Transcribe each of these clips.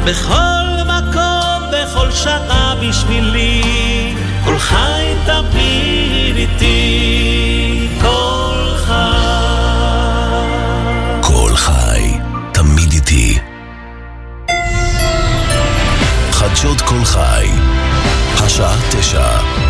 בכל מקום, בכל שעה בשבילי, כל חי תמיד איתי, כל חי. כל חי תמיד איתי. חדשות כל חי, השעה 9.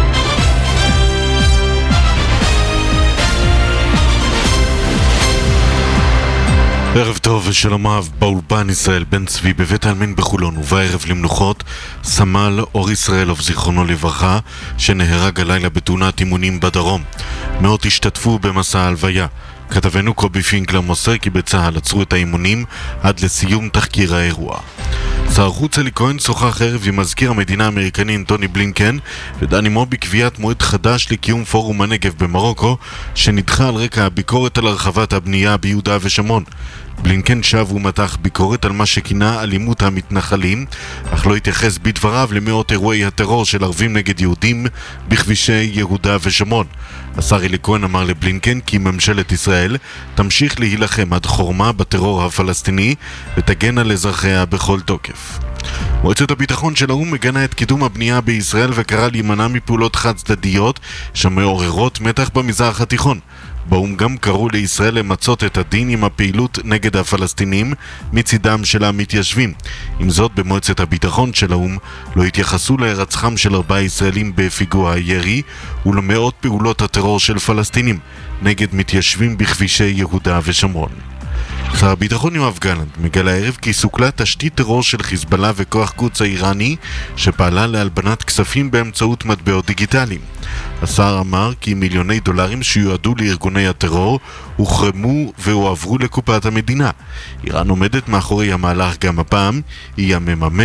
ערב טוב ושלום רב, באולפן ישראל בן צבי בבית העלמין בחולון, ובערב למנוחות סמל אור ישראלוב זיכרונו לברכה, שנהרג הלילה בתאונת אימונים בדרום. מאות השתתפו במסע ההלוויה. כתבנו קובי פינקלר מוסר כי בצה"ל עצרו את האימונים עד לסיום תחקיר האירוע. שר החוץ אלי כהן שוחח ערב עם מזכיר המדינה האמריקני אנטוני בלינקן ודן עמו בקביעת מועד חדש לקיום פורום הנגב במרוקו, שנדחה על רקע הביקורת על הרחבת הבנייה ביהודה ושומרון. בלינקן שב ומתח ביקורת על מה שכינה אלימות המתנחלים, אך לא התייחס בדבריו למאות אירועי הטרור של ערבים נגד יהודים בכבישי יהודה ושומרון. השר אלי כהן אמר לבלינקן כי ממשלת ישראל תמשיך להילחם עד חורמה בטרור הפלסטיני ותגן על אזרחיה בכל תוקף. מועצת הביטחון של האו"ם מגנה את קידום הבנייה בישראל וקרא להימנע מפעולות חד צדדיות שמעוררות מתח במזרח התיכון. באו"ם גם קראו לישראל למצות את הדין עם הפעילות נגד הפלסטינים מצידם של המתיישבים. עם זאת, במועצת הביטחון של האו"ם לא התייחסו להירצחם של 4 ישראלים בפיגוע הירי ולמאות פעולות הטרור של פלסטינים נגד מתיישבים בכבישי יהודה ושומרון. שר הביטחון יואב גלנט מגלה הערב כי סוכלה תשתית טרור של חיזבאללה וכוח קודס האיראני שפעלה להלבנת כספים באמצעות מטבעות דיגיטליים. השר אמר כי מיליוני דולרים שיועדו לארגוני הטרור הוחרמו והועברו לקופת המדינה. איראן עומדת מאחורי המהלך גם הפעם, היא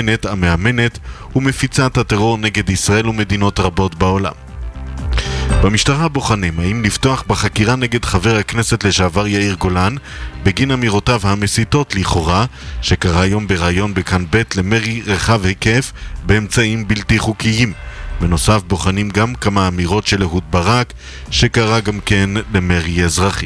המאמנת ומפיצת הטרור נגד ישראל ומדינות רבות בעולם. במשטרה בוחנים האם לפתוח בחקירה נגד חבר הכנסת לשעבר יאיר גולן בגין אמירותיו המסיתות לכאורה שקרה היום בראיון בכאן ב' למרי רחב היקף באמצעים בלתי חוקיים. בנוסף בוחנים גם כמה אמירות של אהוד ברק שקרה גם כן למרי אזרחי.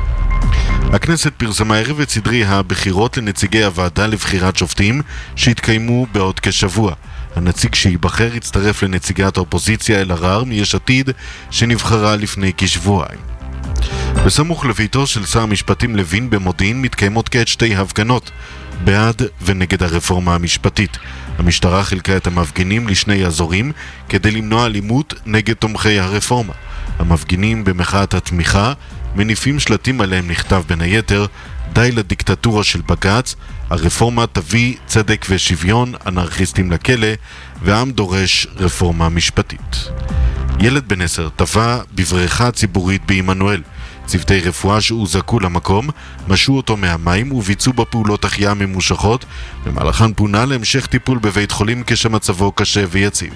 הכנסת פרסמה הערב את סדרי הבחירות לנציגי הוועדה לבחירת שופטים שהתקיימו בעוד כשבוע. הנציג שיבחר יצטרף לנציגת האופוזיציה אלהרר מיש עתיד שנבחרה לפני כשבועיים. בסמוך לביתו של שר המשפטים לוין במודיעין מתקיימות כעת 2 הפגנות בעד ונגד הרפורמה המשפטית. המשטרה חילקה את המפגינים לשני אזורים כדי למנוע אלימות נגד תומכי הרפורמה. המפגינים במחאת התמיכה מניפים שלטים עליהם נכתב בין היתר די לדיקטטורה של בג"ץ, הרפורמה תביא צדק ושוויון, אנרכיסטים לכלא, והעם דורש רפורמה משפטית. ילד בן 10 טבע בבריכה ציבורית בעמנואל. צוותי רפואה שהוזעקו למקום משו אותו מהמים וביצעו בפעולות החייאה ממושכות, במהלכן פונה להמשך טיפול בבית חולים כשמצבו קשה ויציב.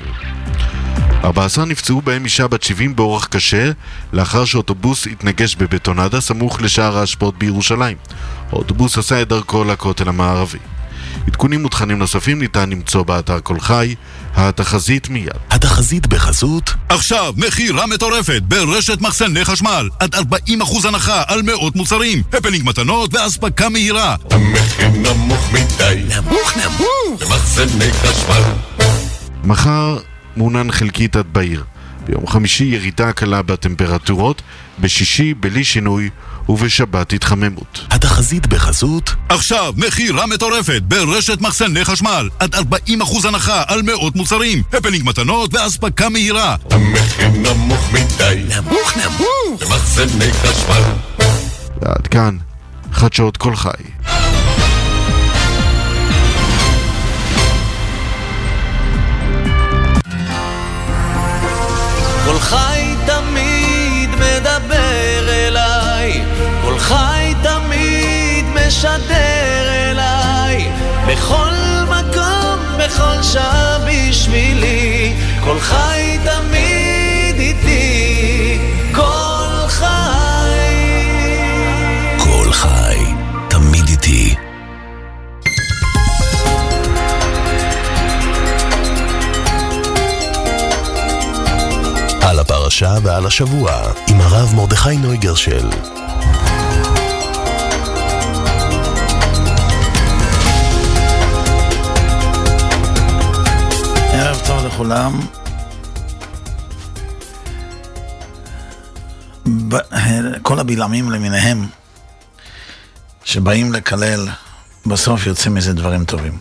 14 נפצעו בהם אישה בת 70 באורח קשה לאחר שאוטובוס התנגש בבטונדה סמוך לשער האשפות בירושלים. האוטובוס עשה את דרכו לכותל המערבי. עדכונים ותכנים נוספים ניתן למצוא באתר כל חי. התחזית מיד. התחזית בחסות עכשיו מחירה מטורפת ברשת מחסני חשמל עד 40% הנחה על מאות מוצרים, הפנינג מתנות ואספקה מהירה. המחיר נמוך מדי, נמוך למחסני חשמל. מחר מעונן חלקית עד בעיר. ביום חמישי ירידה קלה בטמפרטורות, בשישי בלי שינוי ובשבת התחממות. התחזית בחסות עכשיו מחירה מטורפת ברשת מחסני חשמל עד 40% הנחה על מאות מוצרים, הפנינג מתנות ואספקה מהירה. המחיר נמוך מדי, נמוך למחסני חשמל. ועד כאן חדשות כל חי. כל חי תמיד מדבר אליי, כל חי תמיד משדר אליי, בכל מקום, בכל שעה בשבילי, כל חי תמיד איתי, כל חי. כל חי תמיד איתי. על הפרשה ועל השבוע עם הרב מרדכי נויגרשל. לכולם. כל הבילעמים למיניהם שבאים לקלל, בסוף יוצאים מזה דברים טובים.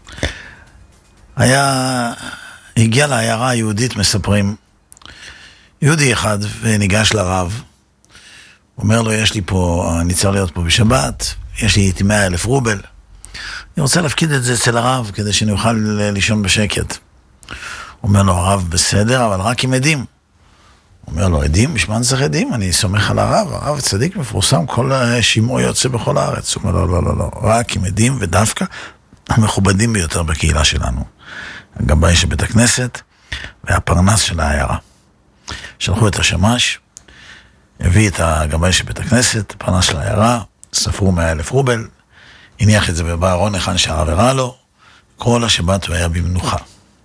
הגיע לעיירה היהודית, מספרים, יהודי אחד וניגש לרב, אומר לו, יש לי פה, אני צריך להיות פה בשבת, יש לי איתי 100,000 רובל, אני רוצה להפקיד את זה אצל הרב כדי שאני אוכל לישון בשקט. אומר לו הרב, בסדר, אבל רק עם עדים. אומר לו, עדים? בשביל מה צריך עדים? אני סומך על הרב, הרב צדיק מפורסם, כל שימוע יוצא בכל הארץ. הוא אומר לו, לא, רק עם עדים, ודווקא המכובדים ביותר בקהילה שלנו. הגבאי של בית הכנסת והפרנס של העיירה. שלחו את השמש, הביא את הגבאי של בית הכנסת, פרנס של העיירה, ספרו 100,000 רובל, הניח את זה בארון היכן שהרב הראה לו, כל השבת הוא היה במנוחה.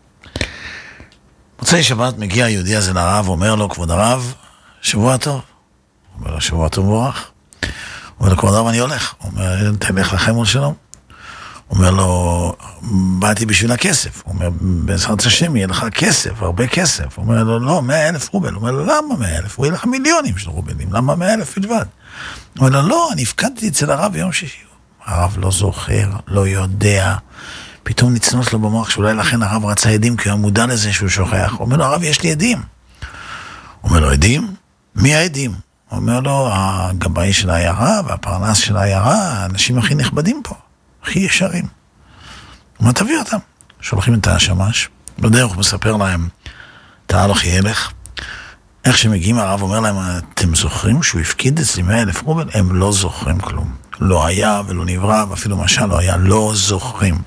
מוצאי שבת מגיע היהודי הזה לרב, אומר לו, כבוד הרב, שבוע טוב. הוא אומר לו, שבוע טוב מבורך. הוא אומר לו, כבוד הרב, אני הולך. הוא אומר, תלך לכם ולשלום. הוא אומר לו, באתי בשביל הכסף. הוא אומר, בעזרת השם יהיה לך כסף, הרבה כסף. הוא אומר לו, לא, 100,000 רובל. הוא אומר לו, למה 100,000? הוא יהיה לך מיליונים של רובלים, למה 100,000 בלבד? הוא אומר לו, לא, אני הפקדתי אצל הרב ביום שישי. הרב לא זוכר, לא יודע. פתאום נצנוס לו במוח שאולי לכן הרב רצה עדים, כי הוא מודע לזה שהוא שוכח. הוא אומר לו, הרב, יש לי עדים. הוא אומר לו, עדים? מי העדים? הוא אומר לו, הגבאי של העיירה והפרנס של העיירה, האנשים הכי נכבדים פה, הכי ישרים. הוא אומר, תביא אותם. שולחים את השמש, בדרך הוא מספר להם, תהלך ילך. איך שמגיעים הרב אומר להם, אתם זוכרים שהוא הפקיד אצלי 100,000 רובל? הם לא זוכרים כלום. לא היה ולא נברא, ואפילו משל לא היה, לא זוכרים.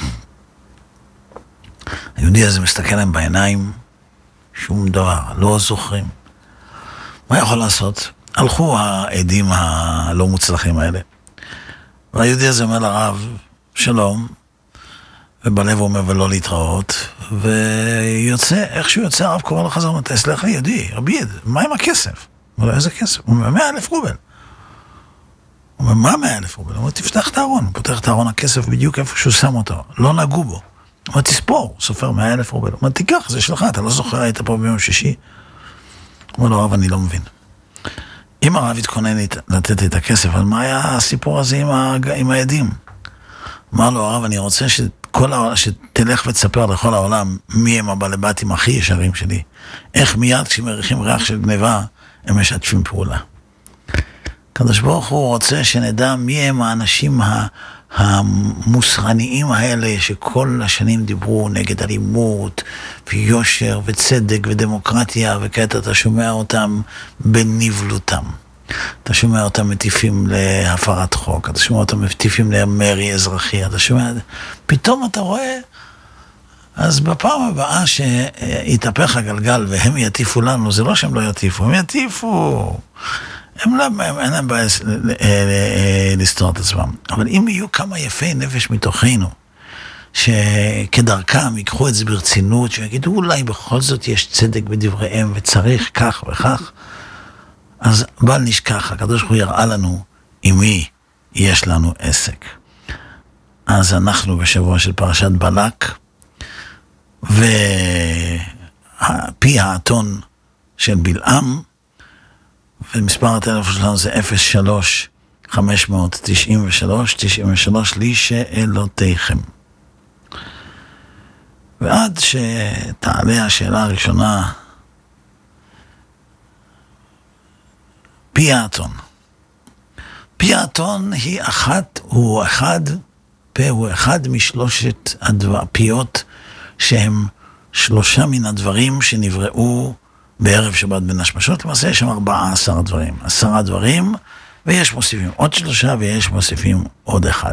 היהודי הזה מסתכל להם בעיניים, שום דבר, לא זוכרים. מה יכול לעשות? הלכו העדים הלא מוצלחים האלה. והיהודי הזה אומר לרב, שלום, ובלב הוא אומר ולא להתראות, ויוצא, איך שהוא יוצא, הרב קורא לחזר, מתי, סלח לי, יהודי, רבי, מה עם הכסף? הוא אומר, איזה כסף? הוא אומר, 100,000 רובל. הוא אומר, מה 100,000 רובל? הוא אומר, תפתח את הארון. הוא פותח את הארון, הכסף בדיוק איפה שהוא שם אותו. לא נגעו בו. הוא אומר, תספור, סופר 100,000 רובל. הוא אומר, תיקח, זה שלך, אתה לא זוכר, היית פה ביום שישי. הוא אומר לו, הרב, אני לא מבין. אם הרב התכונן לתת את הכסף, אז מה היה הסיפור הזה עם העדים? אמר לו, הרב, אני רוצה שתלך ותספר לכל העולם מי הם הבעלי בתים הכי ישרים שלי. איך מיד כשמריחים ריח של גניבה, הם משתפים פעולה. הקדוש ברוך הוא רוצה שנדע מי הם האנשים המוסרניים האלה שכל השנים דיברו נגד אלימות ויושר וצדק ודמוקרטיה, וכעת אתה שומע אותם בנבלותם. אתה שומע אותם מטיפים להפרת חוק, אתה שומע אותם מטיפים למרי אזרחי, אתה שומע, פתאום אתה רואה, אז בפעם הבאה שיתהפך הגלגל והם יטיפו לנו, זה לא שהם לא יטיפו, הם יטיפו. אין להם בעיה לסתור את עצמם. אבל אם יהיו כמה יפי נפש מתוכנו, שכדרכם ייקחו את זה ברצינות, שיגידו אולי בכל זאת יש צדק בדבריהם וצריך כך וכך, אז בל נשכח, הקדוש ברוך הוא יראה לנו עם מי יש לנו עסק. אז אנחנו בשבוע של פרשת בלק, ופי האתון של בלעם, ומספר הטלפון שלנו זה 03-593-93 לי שאלותיכם. ועד שתעלה השאלה הראשונה, פי האתון. פי האתון הוא אחד משלושת הפיות שהם שלושה מן הדברים שנבראו בערב שבת בין השמשות. למעשה יש שם 14 דברים. 10 דברים, ויש מוסיפים עוד 3 ויש מוסיפים עוד 1.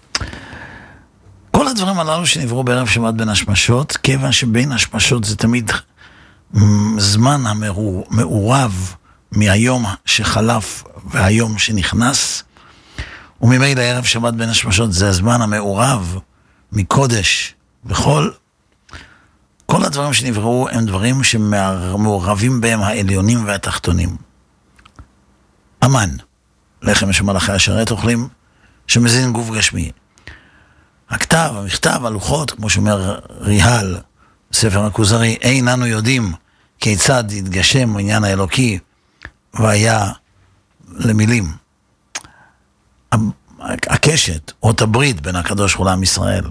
כל הדברים הללו שנבראו בערב שבת בין השמשות, כיוון שבין השמשות זה תמיד זמן המעורב מהיום שחלף והיום שנכנס, וממילא ערב שבת בין השמשות זה הזמן המעורב מקודש בחול. כל הדברים שנבראו הם דברים שמעורבים בהם העליונים והתחתונים. אמן, לחם שמלאכי השרת אוכלים, שמזין גוף גשמי. הכתב, המכתב, הלוחות, כמו שאומר ריהל, ספר הכוזרי, איננו יודעים כיצד יתגשם עניין האלוקי, והיה למילים. הקשת, אות הברית בין הקדוש ברוך הוא לעם ישראל.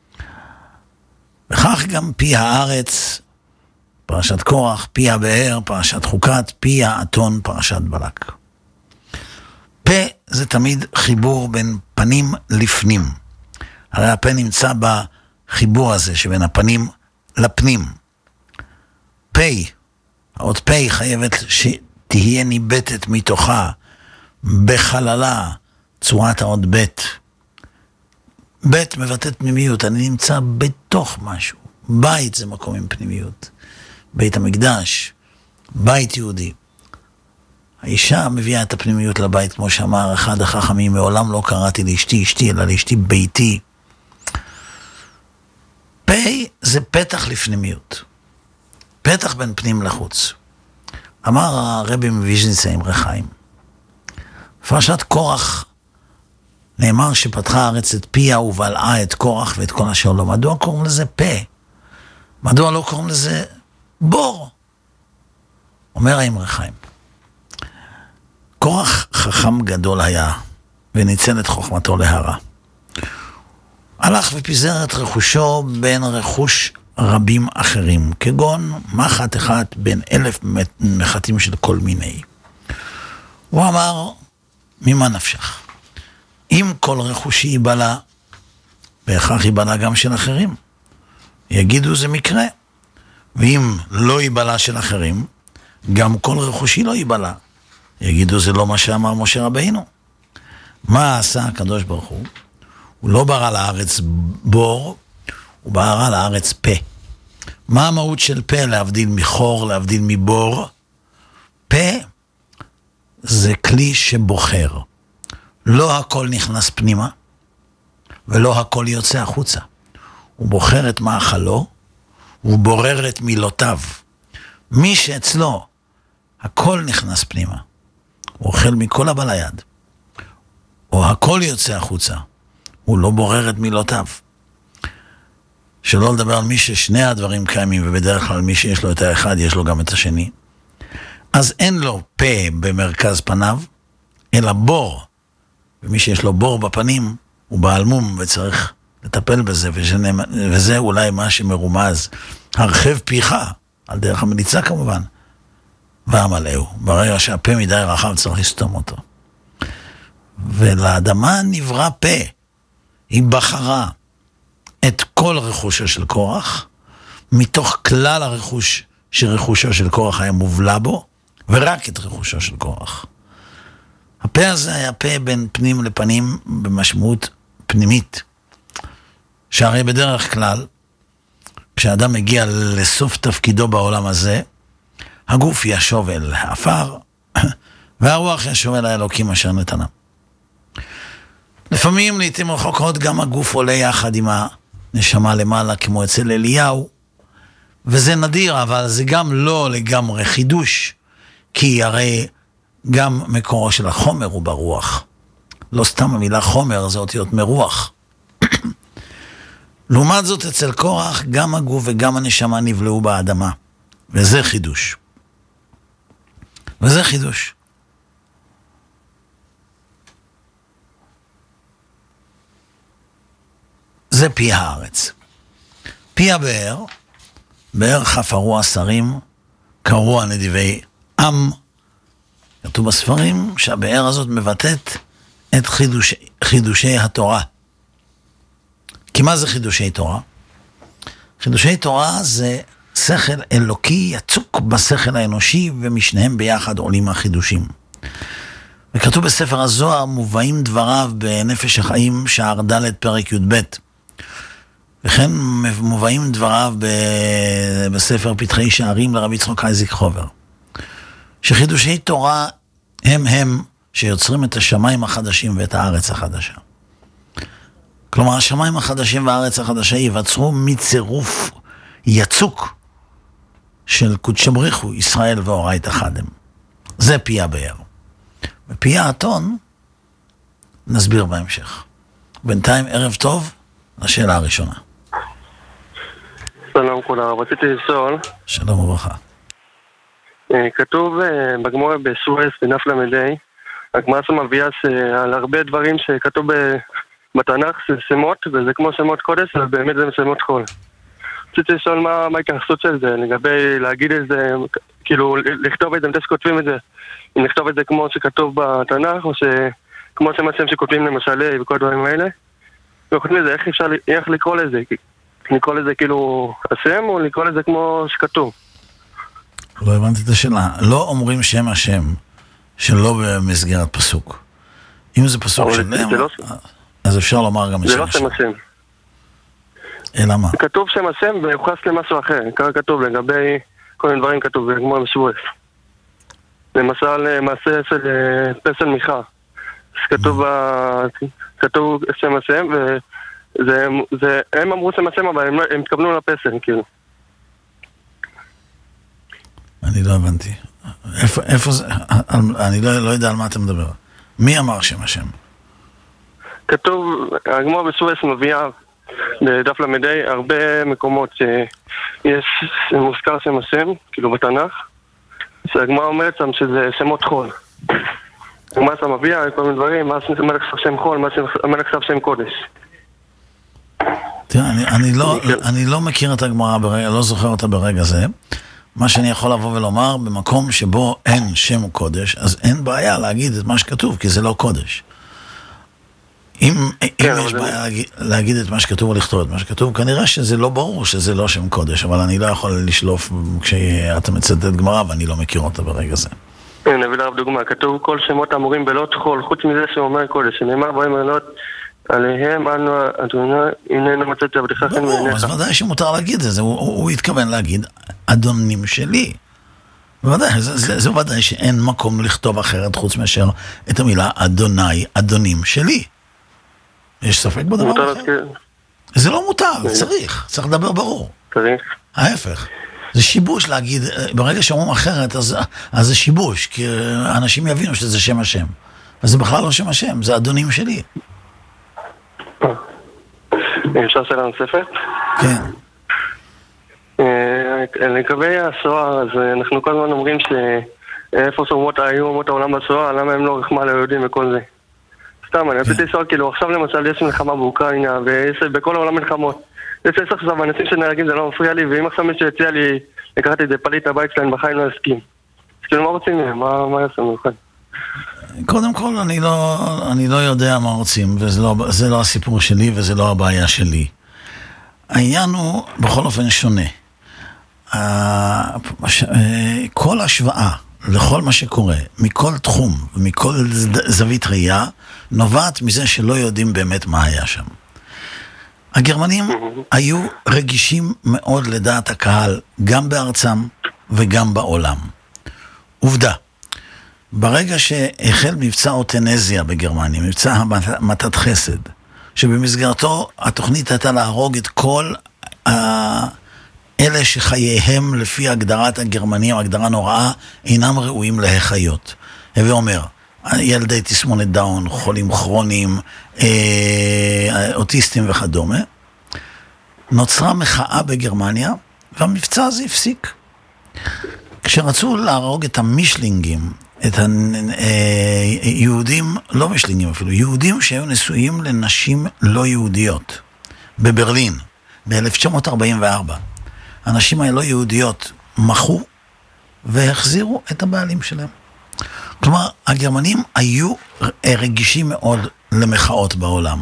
וכך גם פי הארץ, פרשת קורח, פי הבאר, פרשת חוקת, פי האתון, פרשת בלק. פה זה תמיד חיבור בין פנים לפנים. הרי הפה נמצא בחיבור הזה שבין הפנים לפנים. פה, האות פה חייבת שתהיה ניבטת מתוכה, בחללה, צורת האות בית. בית מבטאת פנימיות, אני נמצא בתוך משהו. בית זה מקום עם פנימיות. בית המקדש, בית יהודי. האישה מביאה את הפנימיות לבית, כמו שאמר אחד החכמים, מעולם לא קראתי לאשתי אשתי, אלא לאשתי ביתי. פה זה פתח לפנימיות. פתח בין פנים לחוץ. אמר הרבי מוויז'ניצה עם רחיים. פרשת קורח, נאמר שפתחה הארץ את פיה ובלעה את קורח ואת כל אשר לו. מדוע קוראים לזה פה? מדוע לא קוראים לזה בור? אומר עם רחיים. קורח חכם גדול היה, וניצל את חוכמתו להרע. הלך ופיזר את רכושו בין רכוש רבים אחרים, כגון מחט אחד בין 1,000 מחטים של כל מיני. הוא אמר, ממה נפשך? אם כל רכושי ייבלה, בהכרח ייבלה גם של אחרים. יגידו זה מקרה. ואם לא ייבלה של אחרים, גם כל רכושי לא ייבלה. יגידו זה לא מה שאמר משה רבינו. מה עשה הקדוש ברוך הוא? הוא לא ברא לארץ בור, הוא ברא לארץ פה. מה המהות של פה? להבדיל מחור, להבדיל מבור. פה זה כלי שבוחר. לא הכל נכנס פנימה, ולא הכל יוצא החוצה. הוא בוחר את מאכלו, הוא בורר את מילותיו. מי שאצלו הכל נכנס פנימה, הוא אוכל מכל הבא ליד, או הכל יוצא החוצה, הוא לא בורר את מילותיו. שלא לדבר על מי ששני הדברים קיימים, ובדרך כלל מי שיש לו את האחד, יש לו גם את השני. אז אין לו פה במרכז פניו, אלא בור. ומי שיש לו בור בפנים, הוא בעל מום וצריך לטפל בזה, וזה אולי מה שמרומז. הרחב פיך, על דרך המליצה כמובן, והמלאו. ברגע שהפה מדי רחב צריך לסתום אותו. ולאדמה נברא פה. היא בחרה את כל רכושו של קורח, מתוך כלל הרכוש שרכושו של קורח היה מובלע בו, ורק את רכושו של קורח. הפה הזה היה פה בין פנים לפנים במשמעות פנימית. שהרי בדרך כלל, כשאדם מגיע לסוף תפקידו בעולם הזה, הגוף ישוב אל האפר, והרוח ישוב אל האלוקים אשר נתנה. לפעמים, לעתים רחוקות, גם הגוף עולה יחד עם הנשמה למעלה, כמו אצל אליהו, וזה נדיר, אבל זה גם לא לגמרי חידוש, כי הרי גם מקורו של החומר הוא ברוח. לא סתם המילה חומר, זה אותיות מרוח. לעומת זאת, אצל קורח, גם הגוף וגם הנשמה נבלעו באדמה. וזה חידוש. וזה חידוש. זה פי הארץ. פי הבאר, באר חפרו השרים, קראו הנדיבי עם. כתוב בספרים שהבאר הזאת מבטאת את חידושי התורה. כי מה זה חידושי תורה? חידושי תורה זה שכל אלוקי יצוק בשכל האנושי, ומשניהם ביחד עולים החידושים. וכתוב בספר הזוהר, מובאים דבריו בנפש החיים, שער ד' פרק י"ב. וכן מובאים דבריו בספר פתחי שערים לרבי יצחק אייזיק חובר. שחידושי תורה הם שיוצרים את השמיים החדשים ואת הארץ החדשה. כלומר, השמיים החדשים והארץ החדשה ייווצרו מצירוף יצוק של קודשא בריך הוא, ישראל ואורייתא חד הם. זה פי הבאר. ופי האתון נסביר בהמשך. בינתיים ערב טוב לשאלה הראשונה. שלום כולם, רציתי לשאול. שלום וברכה. כתוב בגמרא בסואס בדף למדי, הגמרא מביאה על הרבה דברים שכתוב בתנ"ך זה שמות, וזה כמו שמות קודש, אבל באמת זה שמות חול. רציתי לשאול מה ההתייחסות של זה, לגבי להגיד את זה, כאילו לכתוב את זה, מתי שכותבים את זה, אם לכתוב את זה כמו שכתוב בתנ"ך, או כמו שמצאים שכותבים למשל וכל הדברים האלה. וכותבים לזה, איך לקרוא לזה? לקרוא לזה כאילו השם, או לקרוא לזה כמו שכתוב? לא הבנתי את השאלה. לא אומרים שם השם שלא במסגרת פסוק. אם זה פסוק שלם, אז אפשר לומר גם זה לא שם השם. אלא מה? כתוב שם השם ויוחס למשהו אחר. ככה כתוב לגבי כל מיני דברים כתוב, כמו בשבועס. למשל, מעשה של פסל מיכה. כתוב שם השם, והם אמרו שם השם, אבל הם התכוונו לפסל, כאילו. אני לא הבנתי. איפה זה? אני לא יודע על מה אתה מדבר. מי אמר שם השם? כתוב, הגמרא בסואס מביאה בדף למדי הרבה מקומות שיש מוזכר שם השם, כאילו בתנ"ך, שהגמרא אומרת שם שזה שמות חול. הגמרא שם מביאה כל מיני דברים, מה המלך שם חול, מה המלך שם קודש. תראה, אני לא מכיר את הגמרא, לא זוכר אותה ברגע זה. מה שאני יכול לבוא ולומר, במקום שבו אין שם קודש, אז אין בעיה להגיד את מה שכתוב, כי זה לא קודש. אם יש בעיה להגיד את מה שכתוב או לכתוב את מה שכתוב, כנראה שזה לא ברור שזה לא שם קודש, אבל אני לא יכול לשלוף כשאתה מצטט גמרא ואני לא מכיר אותה ברגע זה. נביא לרב דוגמה, כתוב כל שמות אמורים בלא תחול, חוץ מזה שאומר קודש, שנאמר בהם בלא עליהם אנו אדוני הננו מצאת עבדך חן בעיניך. אז ודאי שמותר להגיד את זה, הוא התכוון להגיד אדונים שלי. בוודאי, זה ודאי שאין מקום לכתוב אחרת חוץ מאשר את המילה אדוני, אדונים שלי. יש ספק בדבר אחר? זה לא מותר, צריך לדבר ברור. צריך. ההפך. זה שיבוש להגיד, ברגע שאומרים אחרת, אז זה שיבוש, כי אנשים יבינו שזה שם השם. אז זה בכלל לא שם השם, זה אדונים שלי. אפשר שאלה נוספת? כן. לגבי הסוהר, אז אנחנו כל הזמן אומרים שאיפה היו אומות העולם בסוהר, למה הם לא רחמה ליהודים וכל זה. סתם, אני רציתי לשאול, כאילו, עכשיו למשל יש מלחמה באוקראינה, ובכל העולם מלחמות. יש עכשיו אנשים שנהרגים, זה לא מפריע לי, ואם עכשיו מישהו הציע לי לקחת את זה פליט הבית שלהם, בחיים לא הסכים. אז כאילו, מה רוצים מהם? מה יעשו מיוחד? קודם כל, אני לא יודע מה רוצים, וזה לא הסיפור שלי, וזה לא הבעיה שלי. העניין הוא בכל אופן שונה. כל השוואה לכל מה שקורה, מכל תחום ומכל זווית ראייה, נובעת מזה שלא יודעים באמת מה היה שם. הגרמנים היו רגישים מאוד לדעת הקהל, גם בארצם וגם בעולם. עובדה, ברגע שהחל מבצע אוטנזיה בגרמניה, מבצע המתת חסד, שבמסגרתו התוכנית הייתה להרוג את כל אלה שחייהם לפי הגדרת הגרמנים, הגדרה נוראה, אינם ראויים להחיות. הווה אומר, ילדי תסמונת דאון, חולים כרוניים, אוטיסטים וכדומה, נוצרה מחאה בגרמניה, והמבצע הזה הפסיק. כשרצו להרוג את המישלינגים, את היהודים, לא מישלינגים אפילו, יהודים שהיו נשואים לנשים לא יהודיות, בברלין, ב-1944. הנשים הלא יהודיות מחו והחזירו את הבעלים שלהם. כלומר, הגרמנים היו רגישים מאוד למחאות בעולם.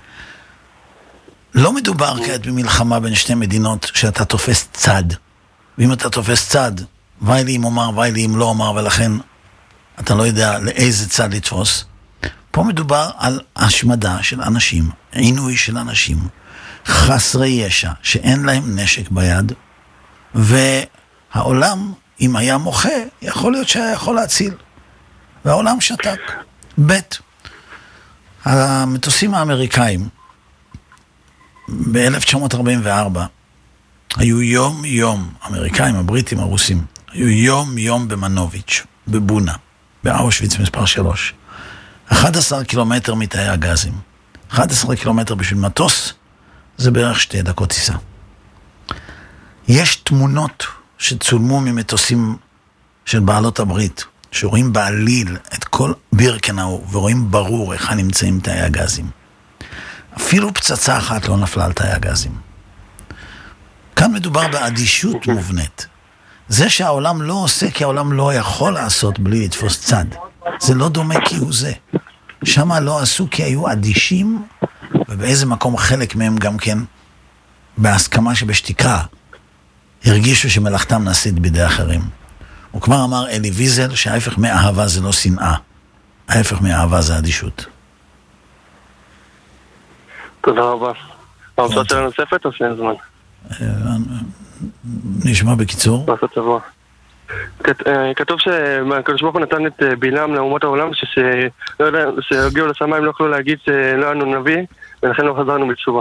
לא מדובר כעת במלחמה בין שתי מדינות שאתה תופס צד. ואם אתה תופס צד, ואי לי אם אומר, ואי לי אם לא אומר, ולכן אתה לא יודע לאיזה צד לתפוס. פה מדובר על השמדה של אנשים, עינוי של אנשים, חסרי ישע, שאין להם נשק ביד, והעולם, אם היה מוחה, יכול להיות שהיה יכול להציל. והעולם שתק. המטוסים האמריקאים, ב-1944, היו יום, האמריקאים, הבריטים, הרוסים, היו יום במנוביץ', בבונה, באושוויץ מספר 3. 11 קילומטר מתאי הגזים. 11 קילומטר בשביל מטוס, זה בערך 2 דקות טיסה. יש תמונות שצולמו ממטוסים של בעלות הברית, שרואים בעליל את כל בירקנאו, ורואים ברור איך נמצאים תאי הגזים. אפילו פצצה אחת לא נפלה על תאי הגזים. כאן מדובר באדישות מובנית. זה שהעולם לא עושה, כי העולם לא יכול לעשות בלי לתפוס צד. זה לא דומה כי הוא זה. שמה לא עשו כי היו אדישים, ובאיזה מקום חלק מהם גם כן, בהסכמה שבשתיקה, הרגישו שמלאכתם נעשית בידי אחרים. הוא כבר אמר אלי ויזל שההפך מאהבה זה לא שנאה. ההפך מאהבה זה אדישות. תודה רבה. ההרצאה שלה נוספת או שאין זמן? נשמע בקיצור. כתוב שהקדוש ברוך הוא נתן את בלעם לאומות העולם שהגיעו לשמיים לא יכלו להגיד שלא היה לנו נביא ולכן לא חזרנו בתשובה.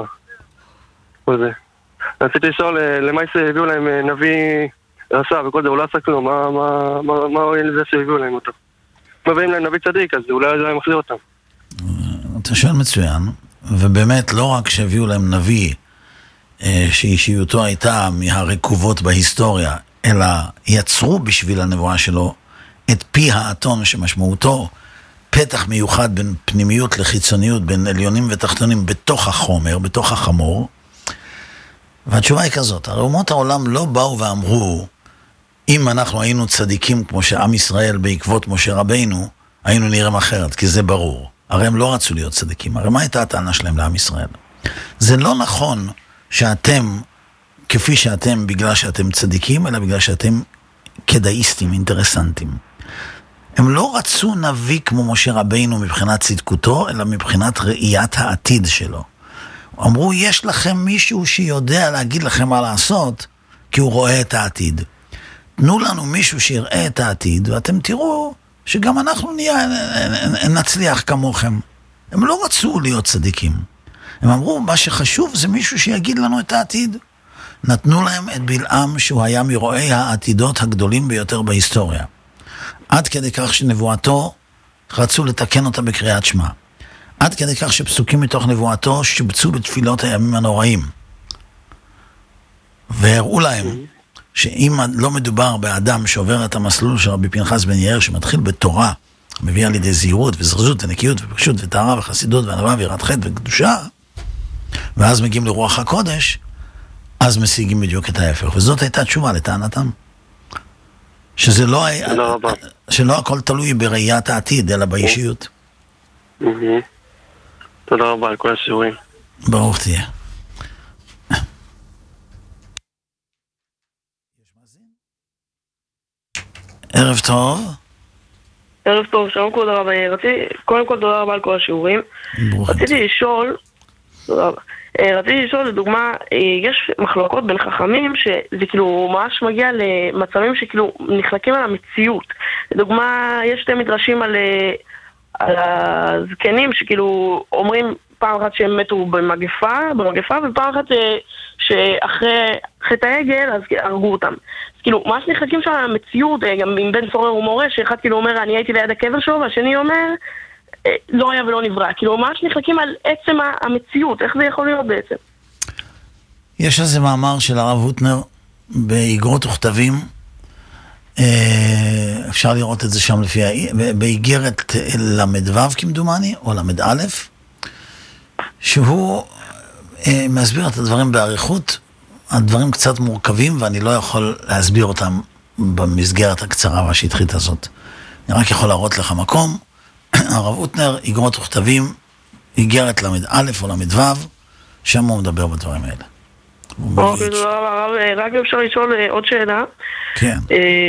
רציתי לשאול למה הביאו להם נביא רס"ה וכל זה, הוא לא עשה כלום, מה הועיל לזה שהביאו להם אותו? מביאים להם נביא צדיק, אז אולי זה היה מחזיר אותם. אתה שואל מצוין, ובאמת לא רק שהביאו להם נביא שאישיותו הייתה מהרקובות בהיסטוריה, אלא יצרו בשביל הנבואה שלו את פי האתון שמשמעותו פתח מיוחד בין פנימיות לחיצוניות, בין עליונים ותחתונים בתוך החומר, בתוך החמור. והתשובה היא כזאת, הרי אומות העולם לא באו ואמרו, אם אנחנו היינו צדיקים כמו שעם ישראל בעקבות משה רבינו, היינו נראים אחרת, כי זה ברור. הרי הם לא רצו להיות צדיקים, הרי מה הייתה הטענה שלהם לעם ישראל? זה לא נכון שאתם, כפי שאתם, בגלל שאתם צדיקים, אלא בגלל שאתם כדאיסטים, אינטרסנטים. הם לא רצו נביא כמו משה רבינו מבחינת צדקותו, אלא מבחינת ראיית העתיד שלו. אמרו, יש לכם מישהו שיודע להגיד לכם מה לעשות, כי הוא רואה את העתיד. תנו לנו מישהו שיראה את העתיד, ואתם תראו שגם אנחנו נצליח כמוכם. הם לא רצו להיות צדיקים. הם אמרו, מה שחשוב זה מישהו שיגיד לנו את העתיד. נתנו להם את בלעם שהוא היה מרואי העתידות הגדולים ביותר בהיסטוריה. עד כדי כך שנבואתו רצו לתקן אותה בקריאת שמע. עד כדי כך שפסוקים מתוך נבואתו שובצו בתפילות הימים הנוראים. והראו להם שאם לא מדובר באדם שעובר את המסלול של רבי פנחס בן יאיר, שמתחיל בתורה, מביא על ידי זהירות וזרזות ונקיות ופשוט וטהרה וחסידות וענווה ויראת חטא וקדושה, ואז מגיעים לרוח הקודש, אז משיגים בדיוק את ההפך. וזאת הייתה תשובה לטענתם. שזה לא היה, שלא הכל תלוי בראיית העתיד, אלא באישיות. תודה רבה על כל השיעורים. ברוך תהיה. ערב טוב. ערב טוב, שלום כבוד הרב. קודם כל תודה רבה על כל השיעורים. רציתי לשאול, לדוגמה, יש מחלוקות בין חכמים שזה כאילו ממש מגיע למצבים שכאילו נחלקים על המציאות. לדוגמה, יש שתי מדרשים על הזקנים שכאילו אומרים פעם אחת שהם מתו במגפה, ופעם אחת שאחרי חטא העגל אז הרגו אותם. אז כאילו, ממש נחלקים שם על המציאות, גם עם בן פורר ומורה, שאחד כאילו אומר אני הייתי ליד הקבר שלו, והשני אומר לא היה ולא נברא. כאילו, ממש נחלקים על עצם המציאות, איך זה יכול להיות בעצם? יש איזה מאמר של הרב הוטנר באגרות וכתבים, אפשר לראות את זה שם לפי באיגרת למדוו כמדומני, או למד א', שהוא מסביר את הדברים בעריכות. הדברים קצת מורכבים ואני לא יכול להסביר אותם במסגרת הקצרה והשטחית הזאת. אני רק יכול להראות לך מקום. הרב הוטנר, איגרות וכתבים, איגרת למד א' או למד ו', שם הוא מדבר בדברים האלה. אוקיי, תודה רבה. רק אפשר לשאול עוד שאלה. כן.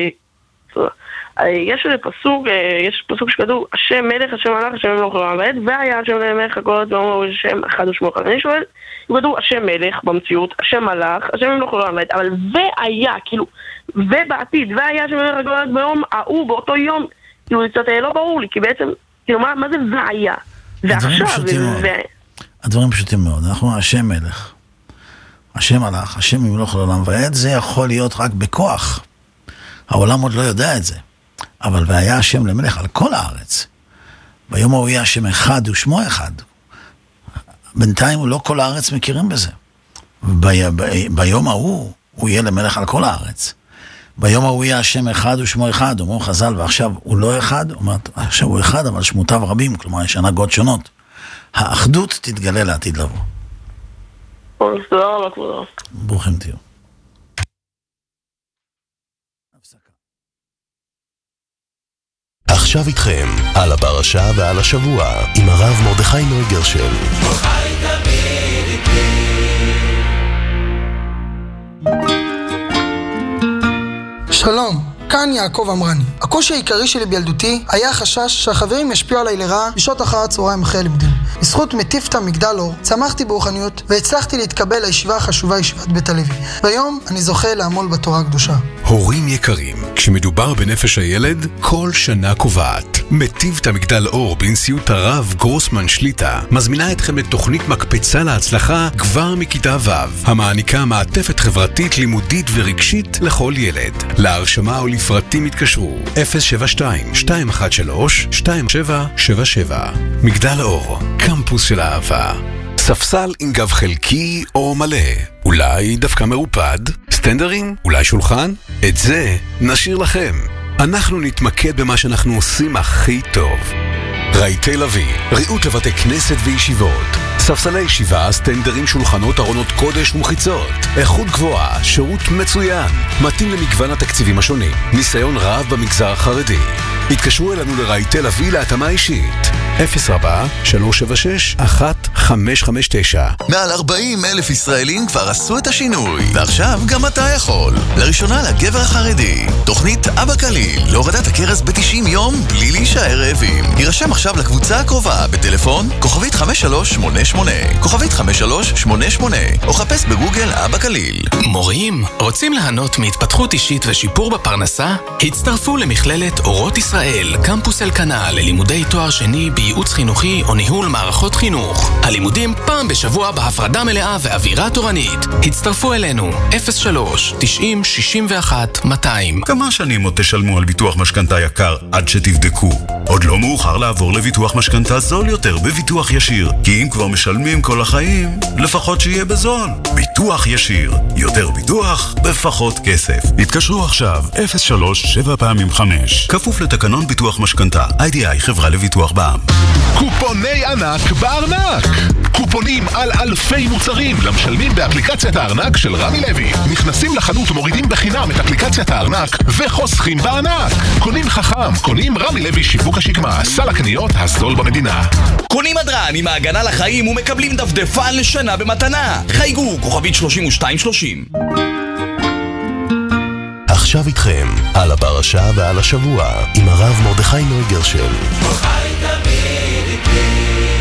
יש פסוק שכתוב, השם מלך, השם מלך, השם מלך לעולם ועד, והיה השם מלך הקודש, ואומרו השם אחד ושמו אחד. אני שואל, כתוב השם מלך במציאות, השם מלך, השם מלך לעולם ועד, אבל והיה, כאילו, ובעתיד, והיה השם מלך הקודש ביום ההוא, באותו יום, כאילו, זה קצת לא ברור לי, כי בעצם, כאילו, מה זה והיה? הדברים פשוטים מאוד. אנחנו השם מלך, השם מלך, השם מלך לעולם ועד, זה יכול להיות רק בכוח. העולם עוד לא יודע את זה. אבל והיה השם למלך על כל הארץ. ביום ההוא יהיה השם אחד ושמו אחד. בינתיים לא כל הארץ מכירים בזה. ביום ההוא הוא יהיה למלך על כל הארץ. ביום ההוא יהיה השם אחד ושמו אחד, אומרים חז"ל, ועכשיו הוא לא אחד, עכשיו הוא אחד, אבל שמותיו רבים, כלומר יש הנהגות שונות. האחדות תתגלה לעתיד לבוא. תודה רבה, כבודו. ברוכים תהיו. עכשיו איתכם, על הפרשה ועל השבוע, עם הרב מרדכי נויגרשל. חי תמיד איתי. שלום, כאן יעקב אמרני. הקושי העיקרי שלי בילדותי היה חשש שהחברים ישפיעו עליי לרעה בשעות אחר הצהריים אחרי הלימודים. בזכות מטיפתא מגדל אור, צמחתי ברוחניות והצלחתי להתקבל לישיבה החשובה ישיבת בית הלוי. והיום אני זוכה לעמול בתורה הקדושה. הורים יקרים, כשמדובר בנפש הילד, כל שנה קובעת. מטיפתא מגדל אור בנשיאות הרב גרוסמן שליטה מזמינה אתכם לתוכנית מקפצה להצלחה כבר מכיתה ו', המעניקה מעטפת חברתית, לימודית ורגשית לכל ילד. להרשמה או לפרטים התקשרו 072-213-2777. מגדל אור, קמפוס של אהבה. ספסל עם גב חלקי או מלא, אולי דווקא מרופד, סטנדרים, אולי שולחן? את זה נשאיר לכם. אנחנו נתמקד במה שאנחנו עושים הכי טוב. רהיטי לוי, ריהוט לבתי כנסת וישיבות, ספסלי ישיבה, סטנדרים, שולחנות, ארונות קודש ומחיצות, איכות גבוהה, שירות מצוין, מתאים למגוון התקציבים השונים, ניסיון רב במגזר החרדי. התקשרו אלינו לרהיטי לוי להתאמה אישית 043761559. מעל 40,000 ישראלים כבר עשו את השינוי, ועכשיו גם אתה יכול. לראשונה לגבר החרדי, תוכנית אבא קליל להורדת הכרס ב-90 יום בלי להישאר רעבים. יירשם עכשיו לקבוצה הקרובה בטלפון כוכבית 5388, כוכבית 5388, או חפש בגוגל אבא קליל. מורים, רוצים ליהנות מהתפתחות אישית ושיפור בפרנסה? הצטרפו למכללת אורות ישראל, קמפוס אלקנה, ללימודי תואר שני בייעוץ חינוכי או ניהול מערכות חינוך. הלימודים פעם בשבוע בהפרדה מלאה ואווירה תורנית. הצטרפו אלינו 03-90-61-200. כמה שנים עוד תשלמו על ביטוח משכנתה יקר עד שתבדקו? עוד לא מאוחר לעבור לביטוח משכנתה זול יותר בביטוח ישיר, כי אם כבר משלמים כל החיים, לפחות שיהיה בזול. ביטוח ישיר, יותר ביטוח בפחות כסף. התקשרו עכשיו 03-7x5, כפוף לתקנון ביטוח משכנתה, IDI חברה לביטוח בע"מ. קופוני ענק בארנק, קופונים על אלפי מוצרים למשלמים באפליקציית הארנק של רמי לוי. נכנסים לחנות ומורידים בחינם את אפליקציית הארנק וחוסכים בענק. קונים חכם, קונים רמי לוי שיווק השקמה, סל הקניות הזול במדינה. קונים הדרן עם ההגנה לחיים ומקבלים דפדפן לשנה במתנה. חייגו כוכבית 3230. עכשיו איתכם, על הפרשה ועל השבוע, עם הרב מרדכי נויגרשל. חי תמיד איתי.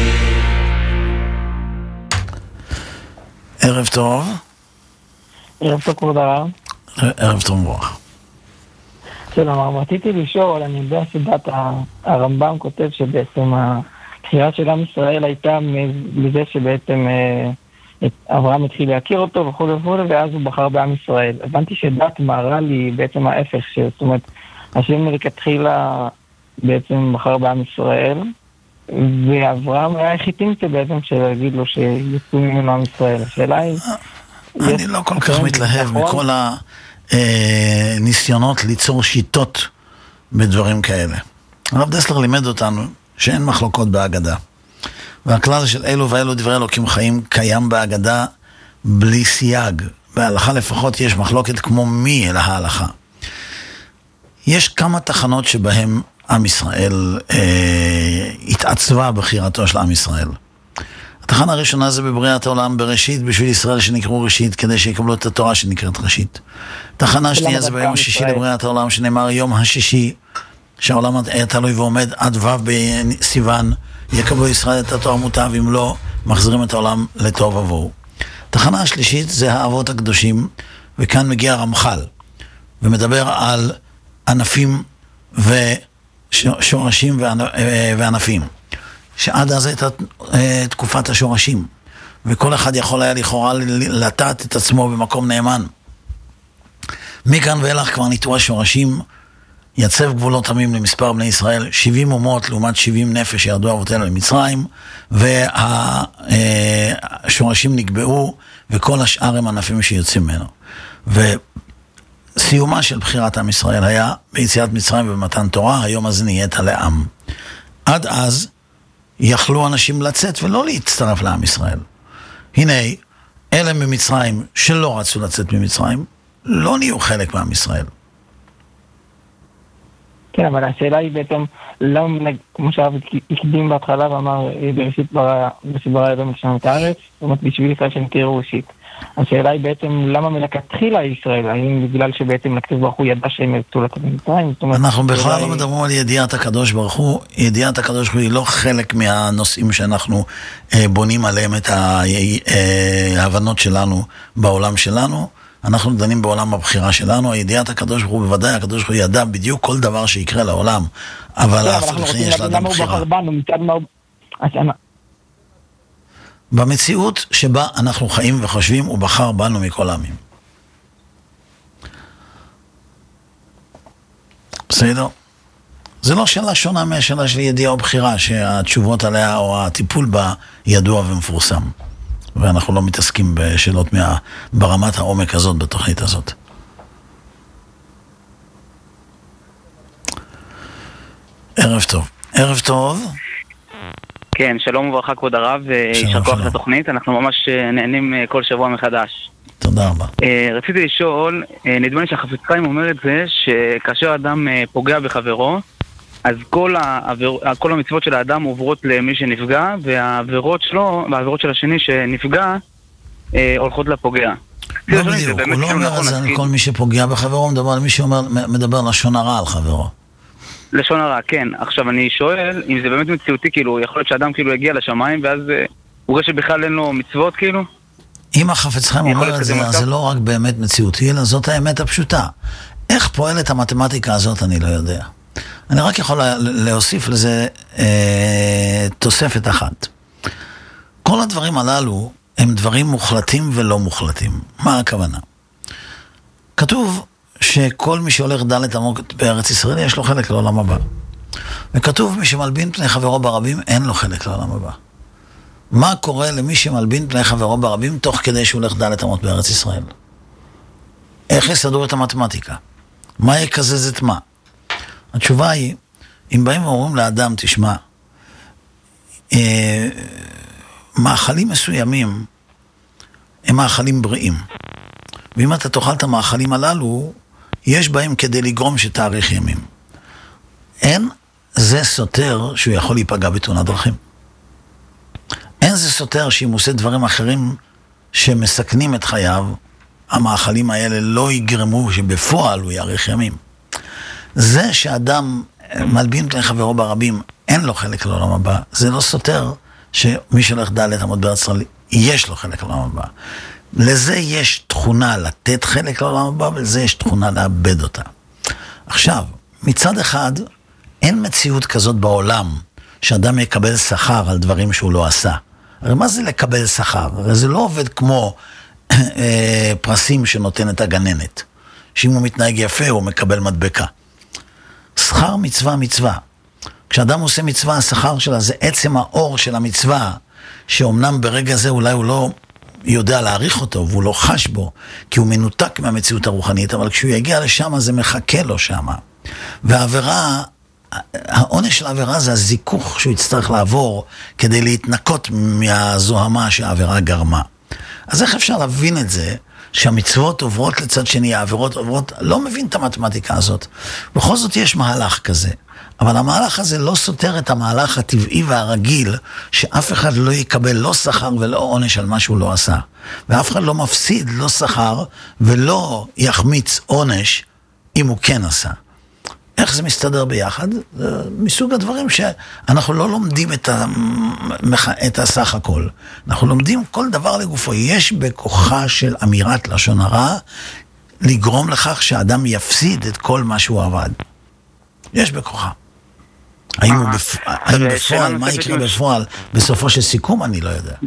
ערב טוב. ערב טוב כבוד הרב. ערב טוב ברוך. שלום, רציתי לשאול, אני יודע שדת הרמב"ם כותב שבעצם הבחירה של עם ישראל הייתה מזה שבעצם אברהם התחיל להכיר אותו וכו' וכו', ואז הוא בחר בעם ישראל. הבנתי שדת מראה לי בעצם ההפך, זאת אומרת, השם מלכתחילה בעצם בחר בעם ישראל, ואברהם היה היחיד בעצם שלהגיד לו שיצאו ממנו עם ישראל. השאלה היא... אני לא כל כך מתלהב מכל הניסיונות ליצור שיטות בדברים כאלה. הרב דסלר לימד אותנו שאין מחלוקות בהגדה. והכלל של אלו ואלו דברי אלוקים חיים קיים בהגדה בלי סייג. בהלכה לפחות יש מחלוקת כמו מי אל ההלכה. יש כמה תחנות שבהם עם ישראל התעצבה בחירתו של עם ישראל. התחנה הראשונה זה בבריאת העולם בראשית, בשביל ישראל שנקראו ראשית, כדי שיקבלו את התורה שנקראת ראשית. התחנה השנייה זה ביום השישי לבריאת העולם, שנאמר יום השישי, שהעולם היה תלוי ועומד עד ו' בסיוון, יקבלו ישראל את התורה מוטב, אם לא, מחזירים את העולם לטוב ובוהו. התחנה השלישית זה האבות הקדושים, וכאן מגיע רמח"ל, ומדבר על ענפים ושורשים וענפים. שעד אז הייתה תקופת השורשים, וכל אחד יכול היה לכאורה לטעת את עצמו במקום נאמן. מכאן ואילך כבר ניתו השורשים, יצב גבולות עמים למספר בני ישראל, 70 אומות לעומת 70 נפש שירדו אבותינו למצרים, והשורשים נקבעו, וכל השאר הם ענפים שיוצאים ממנו. וסיומה של בחירת עם ישראל היה ביציאת מצרים ובמתן תורה, היום הזה נהיית לעם. עד אז יכלו אנשים לצאת ולא להצטרף לעם ישראל. הנה, אלה ממצרים שלא רצו לצאת ממצרים, לא נהיו חלק מעם ישראל. כן, אבל השאלה היא בעצם, למה, כמו שהרב הקדים בהתחלה ואמר, בראשית ברא אלוהים את הארץ, זאת אומרת, בשביל ישראל שנקראו ראשית. השאלה היא בעצם, למה מלכתחילה ישראל? האם בגלל שבעצם לקדוש ברוך הוא ידע שהם ירצו לצאת ממצרים? אנחנו בכלל לא מדברים על ידיעת הקדוש ברוך הוא. ידיעת הקדוש ברוך הוא היא לא חלק מהנושאים שאנחנו בונים עליהם את ההבנות שלנו בעולם שלנו. אנחנו דנים בעולם הבחירה שלנו. הידיעת הקדוש ברוך הוא, בוודאי הקדוש ברוך הוא ידע בדיוק כל דבר שיקרה לעולם, אבל אף אחד יש לאדם בחירה. במציאות שבה אנחנו חיים וחושבים, הוא בחר בנו מכל העמים. בסדר? זה לא שאלה שונה מהשאלה של ידיעה או בחירה, שהתשובות עליה או הטיפול בה ידוע ומפורסם. ואנחנו לא מתעסקים בשאלות ברמת העומק הזאת, בתוכנית הזאת. ערב טוב. ערב טוב. כן, שלום וברכה כבוד הרב, יישר כוח לתוכנית, אנחנו ממש נהנים כל שבוע מחדש. תודה רבה. רציתי לשאול, נדמה לי שהחפץ חיים אומר את זה, שכאשר אדם פוגע בחברו, אז כל המצוות של האדם עוברות למי שנפגע, והעבירות שלו, והעבירות של השני שנפגע, הולכות לפוגע. לא בדיוק, הוא לא אומר את זה על כל מי שפוגע בחברו, הוא מדבר על מי שמדבר לשון הרע על חברו. לשון הרע, כן. עכשיו אני שואל, אם זה באמת מציאותי, כאילו, יכול להיות שאדם כאילו יגיע לשמיים, ואז הוא רואה שבכלל אין לו מצוות, כאילו? אם החפץ חיים אומר את זה, זה לא רק באמת מציאותי, אלא זאת האמת הפשוטה. איך פועלת המתמטיקה הזאת, אני לא יודע. אני רק יכול להוסיף לזה תוספת אחת. כל הדברים הללו הם דברים מוחלטים ולא מוחלטים. מה הכוונה? כתוב שכל מי שהולך דלת אמות בארץ ישראל יש לו חלק לעולם הבא. וכתוב מי שמלבין פני חברו ברבים אין לו חלק לעולם הבא. מה קורה למי שמלבין פני חברו ברבים תוך כדי שהוא הולך דלת אמות בארץ ישראל? איך יסדרו את המתמטיקה? מה יקזז את מה? התשובה היא, אם באים ואומרים לאדם, תשמע, מאכלים מסוימים הם מאכלים בריאים. ואם אתה תאכל את המאכלים הללו, יש בהם כדי לגרום שתאריך ימים. אין זה סותר שהוא יכול להיפגע בתאונת דרכים. אין זה סותר שאם הוא עושה דברים אחרים שמסכנים את חייו, המאכלים האלה לא יגרמו שבפועל הוא יאריך ימים. זה שאדם מלבין פני חברו ברבים, אין לו חלק לעולם הבא. זה לא סותר שמי שהולך דלת אמות בארץ ישראל, יש לו חלק לעולם הבא. לזה יש תכונה לתת חלק לעולם הבא, ולזה יש תכונה לאבד אותה. עכשיו, מצד אחד, אין מציאות כזאת בעולם, שאדם יקבל שכר על דברים שהוא לא עשה. הרי מה זה לקבל שכר? הרי זה לא עובד כמו פרסים שנותנת הגננת. שאם הוא מתנהג יפה, הוא מקבל מדבקה. שכר מצווה מצווה. כשאדם עושה מצווה, השכר שלה זה עצם האור של המצווה, שאומנם ברגע זה אולי הוא לא יודע להעריך אותו, והוא לא חש בו, כי הוא מנותק מהמציאות הרוחנית, אבל כשהוא יגיע לשם, זה מחכה לו שם. והעבירה, העונש של העבירה זה הזיכוך שהוא יצטרך לעבור, כדי להתנקות מהזוהמה שהעבירה גרמה. אז איך אפשר להבין את זה, שהמצוות עוברות לצד שני, העבירות עוברות, לא מבין את המתמטיקה הזאת. בכל זאת יש מהלך כזה. אבל המהלך הזה לא סותר את המהלך הטבעי והרגיל, שאף אחד לא יקבל לא שכר ולא עונש על מה שהוא לא עשה. ואף אחד לא מפסיד לא שכר ולא יחמיץ עונש אם הוא כן עשה. איך זה מסתדר ביחד? זה מסוג הדברים שאנחנו לא לומדים את הסך הכל. אנחנו לומדים כל דבר לגופו. יש בכוחה של אמירת לשון הרע לגרום לכך שהאדם יפסיד את כל מה שהוא עבד. יש בכוחה. האם בפועל, מה יקרה בפועל בסופו של סיכום, אני לא יודע.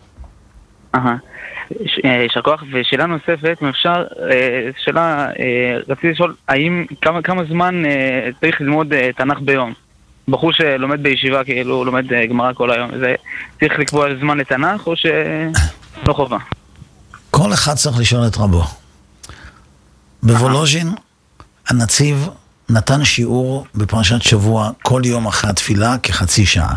יישר כוח. ושאלה נוספת, אם אפשר, רציתי לשאול, כמה זמן צריך ללמוד תנ"ך ביום? בחור שלומד בישיבה, כאילו לומד גמרא כל היום, זה צריך לקבוע זמן לתנ"ך או שלא חובה? כל אחד צריך לשאול את רבו. בוולוז'ין, הנציב נתן שיעור בפרשת שבוע כל יום אחרי התפילה כחצי שעה.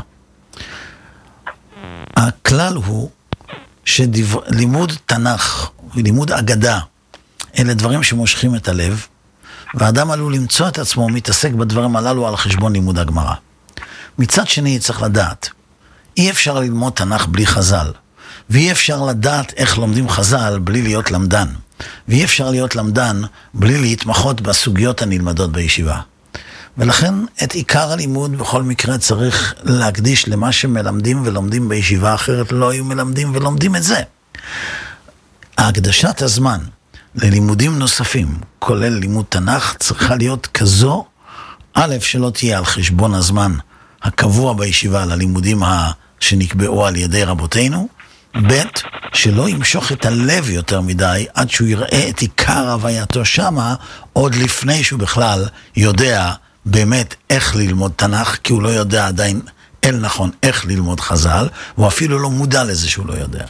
הכלל הוא שלימוד תנ"ך ולימוד אגדה אלה דברים שמושכים את הלב, והאדם עלול למצוא את עצמו מתעסק בדברים הללו על חשבון לימוד הגמרא. מצד שני צריך לדעת, אי אפשר ללמוד תנ"ך בלי חז"ל, ואי אפשר לדעת איך לומדים חז"ל בלי להיות למדן, ואי אפשר להיות למדן בלי להתמחות בסוגיות הנלמדות בישיבה. ולכן את עיקר הלימוד בכל מקרה צריך להקדיש למה שמלמדים ולומדים בישיבה, אחרת לא היו מלמדים ולומדים את זה. ההקדשת הזמן ללימודים נוספים, כולל לימוד תנ"ך, צריכה להיות כזו, א', שלא תהיה על חשבון הזמן הקבוע בישיבה ללימודים שנקבעו על ידי רבותינו, ב', שלא ימשוך את הלב יותר מדי עד שהוא יראה את עיקר הווייתו שמה, עוד לפני שהוא בכלל יודע באמת איך ללמוד תנ"ך, כי הוא לא יודע עדיין אל נכון איך ללמוד חז"ל, הוא אפילו לא מודע לזה שהוא לא יודע.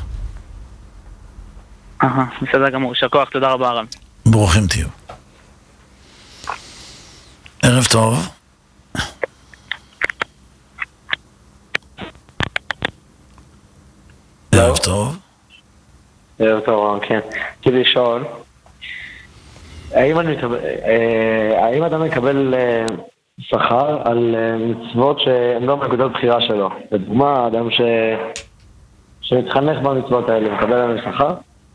בסדר גמור, שכוח, תודה רבה הרב. ברוכים תהיו. ערב טוב. ערב טוב. ערב טוב, כן. כדי לשאול, האם אדם מקבל שכר על מצוות שהן לא מנקודת בחירה שלו? לדוגמה, אדם שמתחנך במצוות האלה, מקבל עליהם שכר?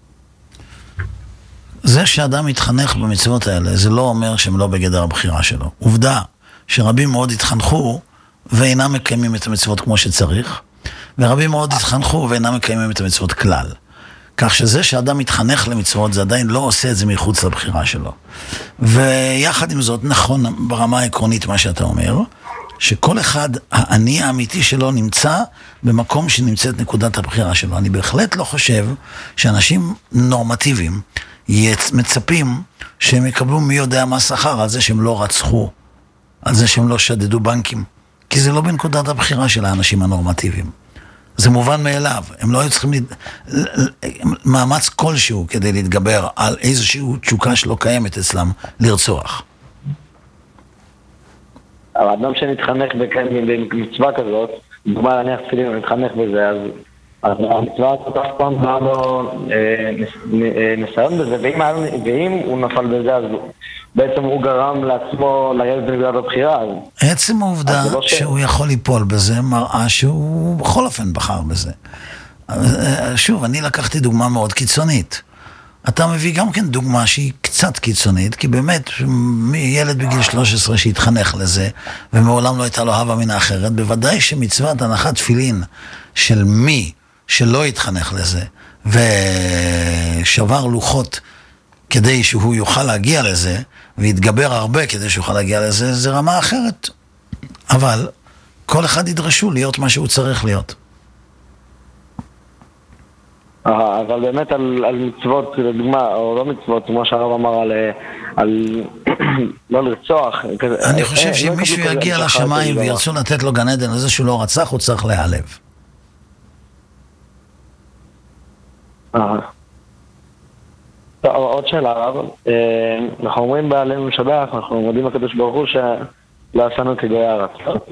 זה שאדם מתחנך במצוות האלה, זה לא אומר שהם לא בגדר הבחירה שלו. עובדה שרבים מאוד התחנכו ואינם מקיימים את המצוות כמו שצריך, ורבים מאוד התחנכו ואינם מקיימים את המצוות כלל. כך שזה שאדם מתחנך למצוות, זה עדיין לא עושה את זה מחוץ לבחירה שלו. ויחד עם זאת, נכון ברמה העקרונית מה שאתה אומר, שכל אחד, האני האמיתי שלו נמצא במקום שנמצאת נקודת הבחירה שלו. אני בהחלט לא חושב שאנשים נורמטיביים מצפים שהם יקבלו מי יודע מה שכר על זה שהם לא רצחו, על זה שהם לא שדדו בנקים. כי זה לא בנקודת הבחירה של האנשים הנורמטיביים. זה מובן מאליו. הם לא היו צריכים מאמץ כלשהו כדי להתגבר על איזושהי תשוקה שלא קיימת אצלם לרצוח. אבל אדם שנתחנך במצווה כזאת, דוגמה להניח תפילין ונתחנך בזה, אז המצווה הזאת אף פעם לא היה לו ניסיון בזה, ואם הוא נפל בזה, אז בעצם הוא גרם לעצמו לרדת בגלל הבחירה. עצם העובדה שהוא יכול ליפול בזה מראה שהוא בכל אופן בחר בזה. שוב, אני לקחתי דוגמה מאוד קיצונית. אתה מביא גם כן דוגמה שהיא קצת קיצונית, כי באמת ילד בגיל 13 שהתחנך לזה, ומעולם לא הייתה לו הווה מן האחרת, בוודאי שמצוות הנחת תפילין של מי שלא התחנך לזה, ושבר לוחות כדי שהוא יוכל להגיע לזה, והתגבר הרבה כדי שהוא יוכל להגיע לזה, זה רמה אחרת. אבל כל אחד ידרשו להיות מה שהוא צריך להיות. אבל באמת על מצוות, לדוגמה, או לא מצוות, כמו שהרב אמר על לא לרצוח. אני חושב שאם מישהו יגיע לשמיים וירצו לתת לו גן עדן לזה שהוא לא רצח, הוא צריך להיעלב. עוד שאלה, הרב. אנחנו אומרים בעלינו לשבח, אנחנו מודים לקדוש ברוך הוא שלא עשינו כגויי הארץ.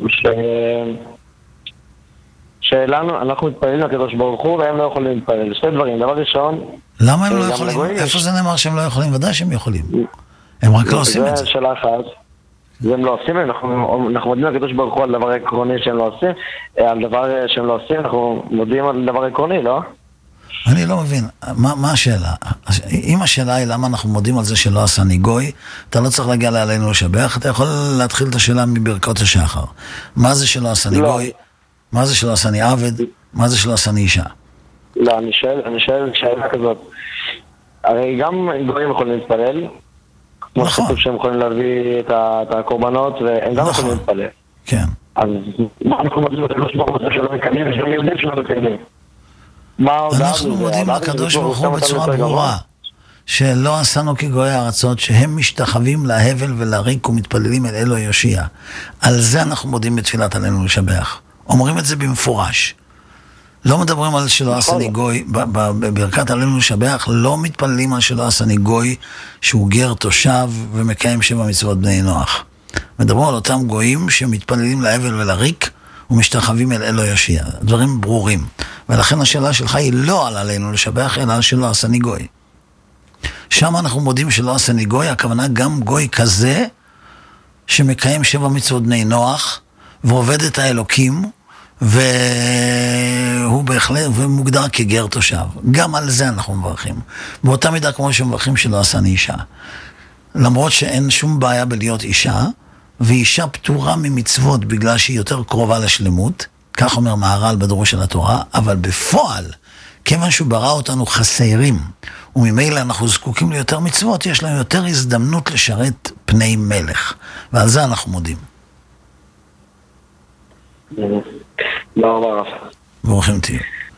שלנו, אנחנו מתפללים לקדוש ברוך הוא והם לא יכולים להתפלל. שתי דברים. דבר ראשון... למה הם לא יכולים? איפה זה נאמר שהם לא יכולים? ודאי שהם יכולים. הם רק לא עושים את זה. זה שאלה אחת. והם לא עושים, אנחנו מודים לקדוש ברוך הוא על דבר עקרוני שהם לא עושים. על דבר שהם לא עושים, אנחנו מודים על דבר עקרוני, לא? אני לא מבין. מה השאלה? אם השאלה היא למה אנחנו מודים על זה שלא עשני גוי, אתה לא צריך להגיע לעלינו לשבח, אתה יכול להתחיל את השאלה מברכות השחר. מה זה שלא עשני גוי? מה זה שלא עשני עבד? מה זה שלא עשני אישה? לא, אני שואל שאלה כזאת. הרי גם גויים יכולים להתפלל. כמו שכתוב שהם יכולים להביא את הקורבנות, והם גם יכולים להתפלל. כן. אז מה אנחנו מודים לקדוש ברוך הוא שלא מקיימים, יש גם יהודים שלא מקיימים. אנחנו מודים לקדוש ברוך הוא בצורה ברורה, שלא עשינו כגויי הארצות, שהם משתחווים להבל ולריק ומתפללים אל אלוהי יושיע. על זה אנחנו מודים בתפילת עלינו לשבח. אומרים את זה במפורש. לא מדברים על שלא עשני גוי, בברכת עלינו לשבח, לא מתפללים על שלא עשני גוי, שהוא גר תושב ומקיים 7 מצוות בני נוח. מדברים על אותם גויים שמתפללים להבל ולריק, ומשתחווים אל אלוהי יושיע. דברים ברורים. ולכן השאלה שלך היא לא על עלינו לשבח, אלא על שלא עשני גוי. שם אנחנו מודים שלא עשני גוי, הכוונה גם גוי כזה, שמקיים 7 מצוות בני נוח, ועובד את האלוקים, והוא בהחלט, ומוגדר כגר תושב. גם על זה אנחנו מברכים. באותה מידה כמו שמברכים שלא עשני אישה. למרות שאין שום בעיה בלהיות אישה, ואישה פטורה ממצוות בגלל שהיא יותר קרובה לשלמות, כך אומר מהר"ל בדרוש של התורה, אבל בפועל, כיוון שהוא ברא אותנו חסרים, וממילא אנחנו זקוקים ליותר מצוות, יש לנו יותר הזדמנות לשרת פני מלך. ועל זה אנחנו מודים. לא רבה. ברוכים תהיו.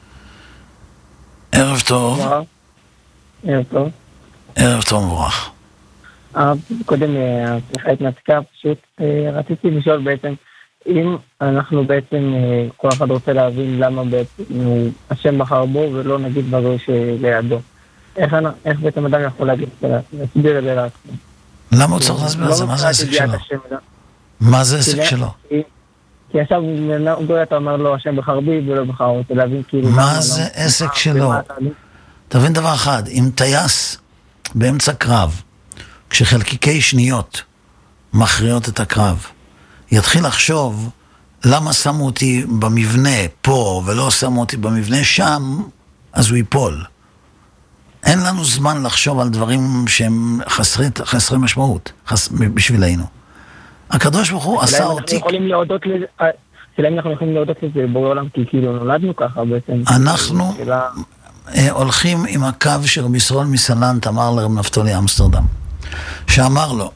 ערב טוב. ערב טוב. ערב טוב מבורך. קודם השיחה התנתקה, פשוט רציתי לשאול בעצם, אם אנחנו בעצם, כל אחד רוצה להבין למה בעצם השם בחר בו ולא נגיד בגוי שלידו. איך בעצם אדם יכול להסביר את זה לעצמו? למה הוא צריך להסביר את זה? מה זה העסק שלו? מה זה העסק שלו? כי עכשיו גוי אתה אומר לו השם בחר בי ולא בחר אותו, להבין כאילו... מה זה עסק שלו? תבין דבר אחד, אם טייס באמצע קרב, כשחלקיקי שניות מכריעות את הקרב, יתחיל לחשוב למה שמו אותי במבנה פה ולא שמו אותי במבנה שם, אז הוא ייפול. אין לנו זמן לחשוב על דברים שהם חסרי משמעות בשבילנו. הקדוש ברוך הוא עשה אותי... שאלה אם אנחנו יכולים להודות לזה בורא עולם, כי כאילו נולדנו ככה בעצם. אנחנו הולכים עם הקו שרבי ישראל מסלנט אמר לרב נפתולי אמסטרדם, שאמר לו,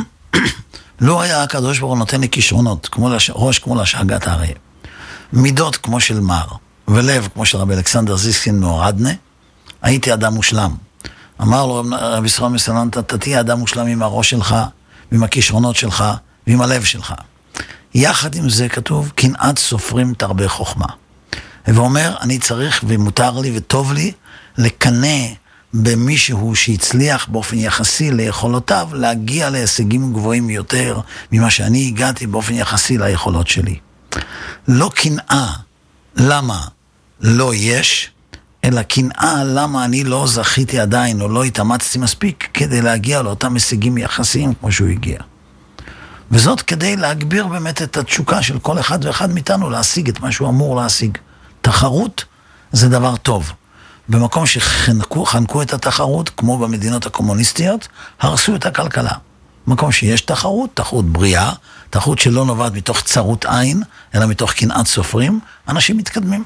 לא היה הקדוש ברוך הוא נותן לי כישרונות, ראש כמו להשגת האריה, מידות כמו של מר, ולב כמו של רבי אלכסנדר זיסקין מאורדנה, הייתי אדם מושלם. אמר לו רבי ישראל מסלנט, אתה תהיה אדם מושלם עם הראש שלך, עם הכישרונות שלך, ועם הלב שלך. יחד עם זה כתוב, קנאת סופרים תרבה חוכמה. ואומר, אני צריך ומותר לי וטוב לי לקנא במישהו שהצליח באופן יחסי ליכולותיו, להגיע להישגים גבוהים יותר ממה שאני הגעתי באופן יחסי ליכולות שלי. לא קנאה למה לא יש, אלא קנאה למה אני לא זכיתי עדיין או לא התאמצתי מספיק כדי להגיע לאותם הישגים יחסיים כמו שהוא הגיע. וזאת כדי להגביר באמת את התשוקה של כל אחד ואחד מאיתנו להשיג את מה שהוא אמור להשיג. תחרות זה דבר טוב. במקום שחנקו את התחרות, כמו במדינות הקומוניסטיות, הרסו את הכלכלה. במקום שיש תחרות, תחרות בריאה, תחרות שלא נובעת מתוך צרות עין, אלא מתוך קנאת סופרים, אנשים מתקדמים.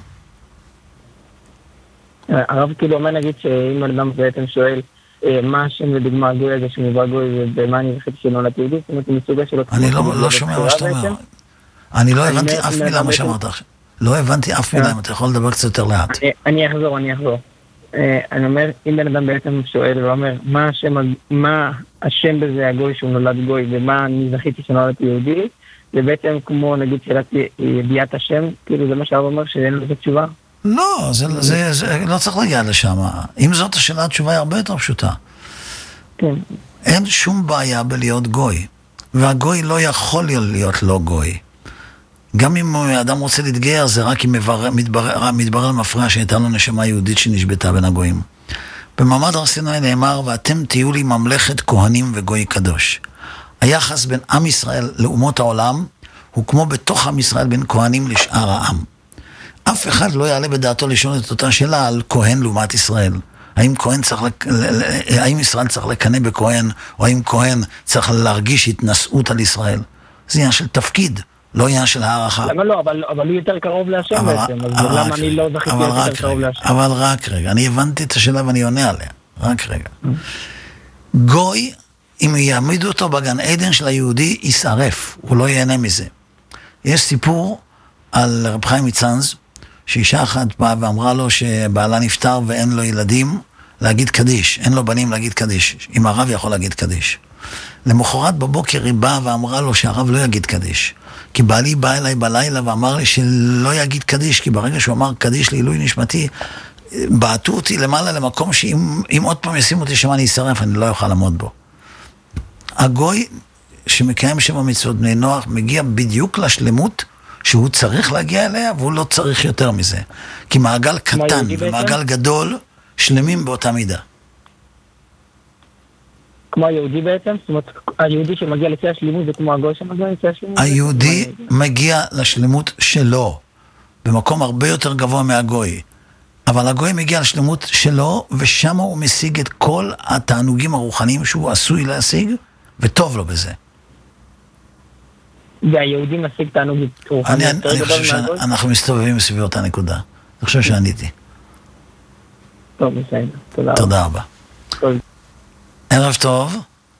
הרב כאילו אומר נגיד שאם אדם בעצם שואל, מה השם לדוגמה הגוי הזה שמובא גוי ובמה אני וחצי שנולד יהודי? זאת אומרת, מסוגה שלו... אני לא שומע מה שאתה אומר. אני לא הבנתי אף מילה מה שאמרת עכשיו. לא הבנתי אף מילה, אם אתה יכול לדבר קצת יותר לאט. אני אחזור. אני אומר, אם בן אדם בעצם שואל ואומר, מה השם בזה הגוי שהוא נולד גוי ומה אני זכיתי שנולד יהודי, זה בעצם כמו נגיד שאלת ידיעת השם, כאילו זה מה שהרב אומר שאין לזה תשובה? לא, זה לא צריך להגיע לשם. אם זאת השאלה, התשובה היא הרבה יותר פשוטה. כן. אין שום בעיה בלהיות גוי. והגוי לא יכול להיות לא גוי. גם אם האדם רוצה להתגייר, זה רק אם מתברר מפריע שהייתה לו נשמה יהודית שנשבתה בין הגויים. במעמד הר סיני נאמר, ואתם תהיו לי ממלכת כהנים וגוי קדוש. היחס בין עם ישראל לאומות העולם, הוא כמו בתוך עם ישראל בין כהנים לשאר העם. אף אחד לא יעלה בדעתו לשאול את אותה שאלה על כהן לעומת ישראל. האם ישראל צריך לקנא בכהן, או האם כהן צריך להרגיש התנשאות על ישראל? זה עניין של תפקיד, לא עניין של הערכה. למה לא? אבל הוא יותר קרוב להשם בעצם, אז למה אני לא זכיתי יותר קרוב להשם? אבל רק רגע, אני הבנתי את השאלה ואני עונה עליה, רק רגע. גוי, אם יעמידו אותו בגן עדן של היהודי, ישרף, הוא לא ייהנה מזה. יש סיפור על רב חיים מצאנז, שאישה אחת באה ואמרה לו שבעלה נפטר ואין לו ילדים להגיד קדיש, אין לו בנים להגיד קדיש, אם הרב יכול להגיד קדיש. למחרת בבוקר היא באה ואמרה לו שהרב לא יגיד קדיש, כי בעלי בא אליי בלילה ואמר לי שלא יגיד קדיש, כי ברגע שהוא אמר קדיש לעילוי נשמתי, בעטו אותי למעלה למקום שאם עוד פעם ישימו אותי שמה אני אשרף, אני לא יוכל לעמוד בו. הגוי שמקיים 7 מצוות בני נוח מגיע בדיוק לשלמות שהוא צריך להגיע אליה, והוא לא צריך יותר מזה. כי מעגל קטן ומעגל גדול שלמים באותה מידה. כמו היהודי בעצם? זאת אומרת, היהודי שמגיע לפי השלימות זה כמו הגוי שמגיע לפי השלימות? היהודי מגיע לשלמות שלו, במקום הרבה יותר גבוה מהגוי. אבל הגוי מגיע לשלמות שלו, ושם הוא משיג את כל התענוגים הרוחניים שהוא עשוי להשיג, וטוב לו בזה. והיהודי משיג תענוגים רוחניים. אני חושב שאנחנו מסתובבים סביב אותה נקודה. אני חושב שעניתי. טוב, בסדר. תודה רבה. תודה רבה. ערב טוב.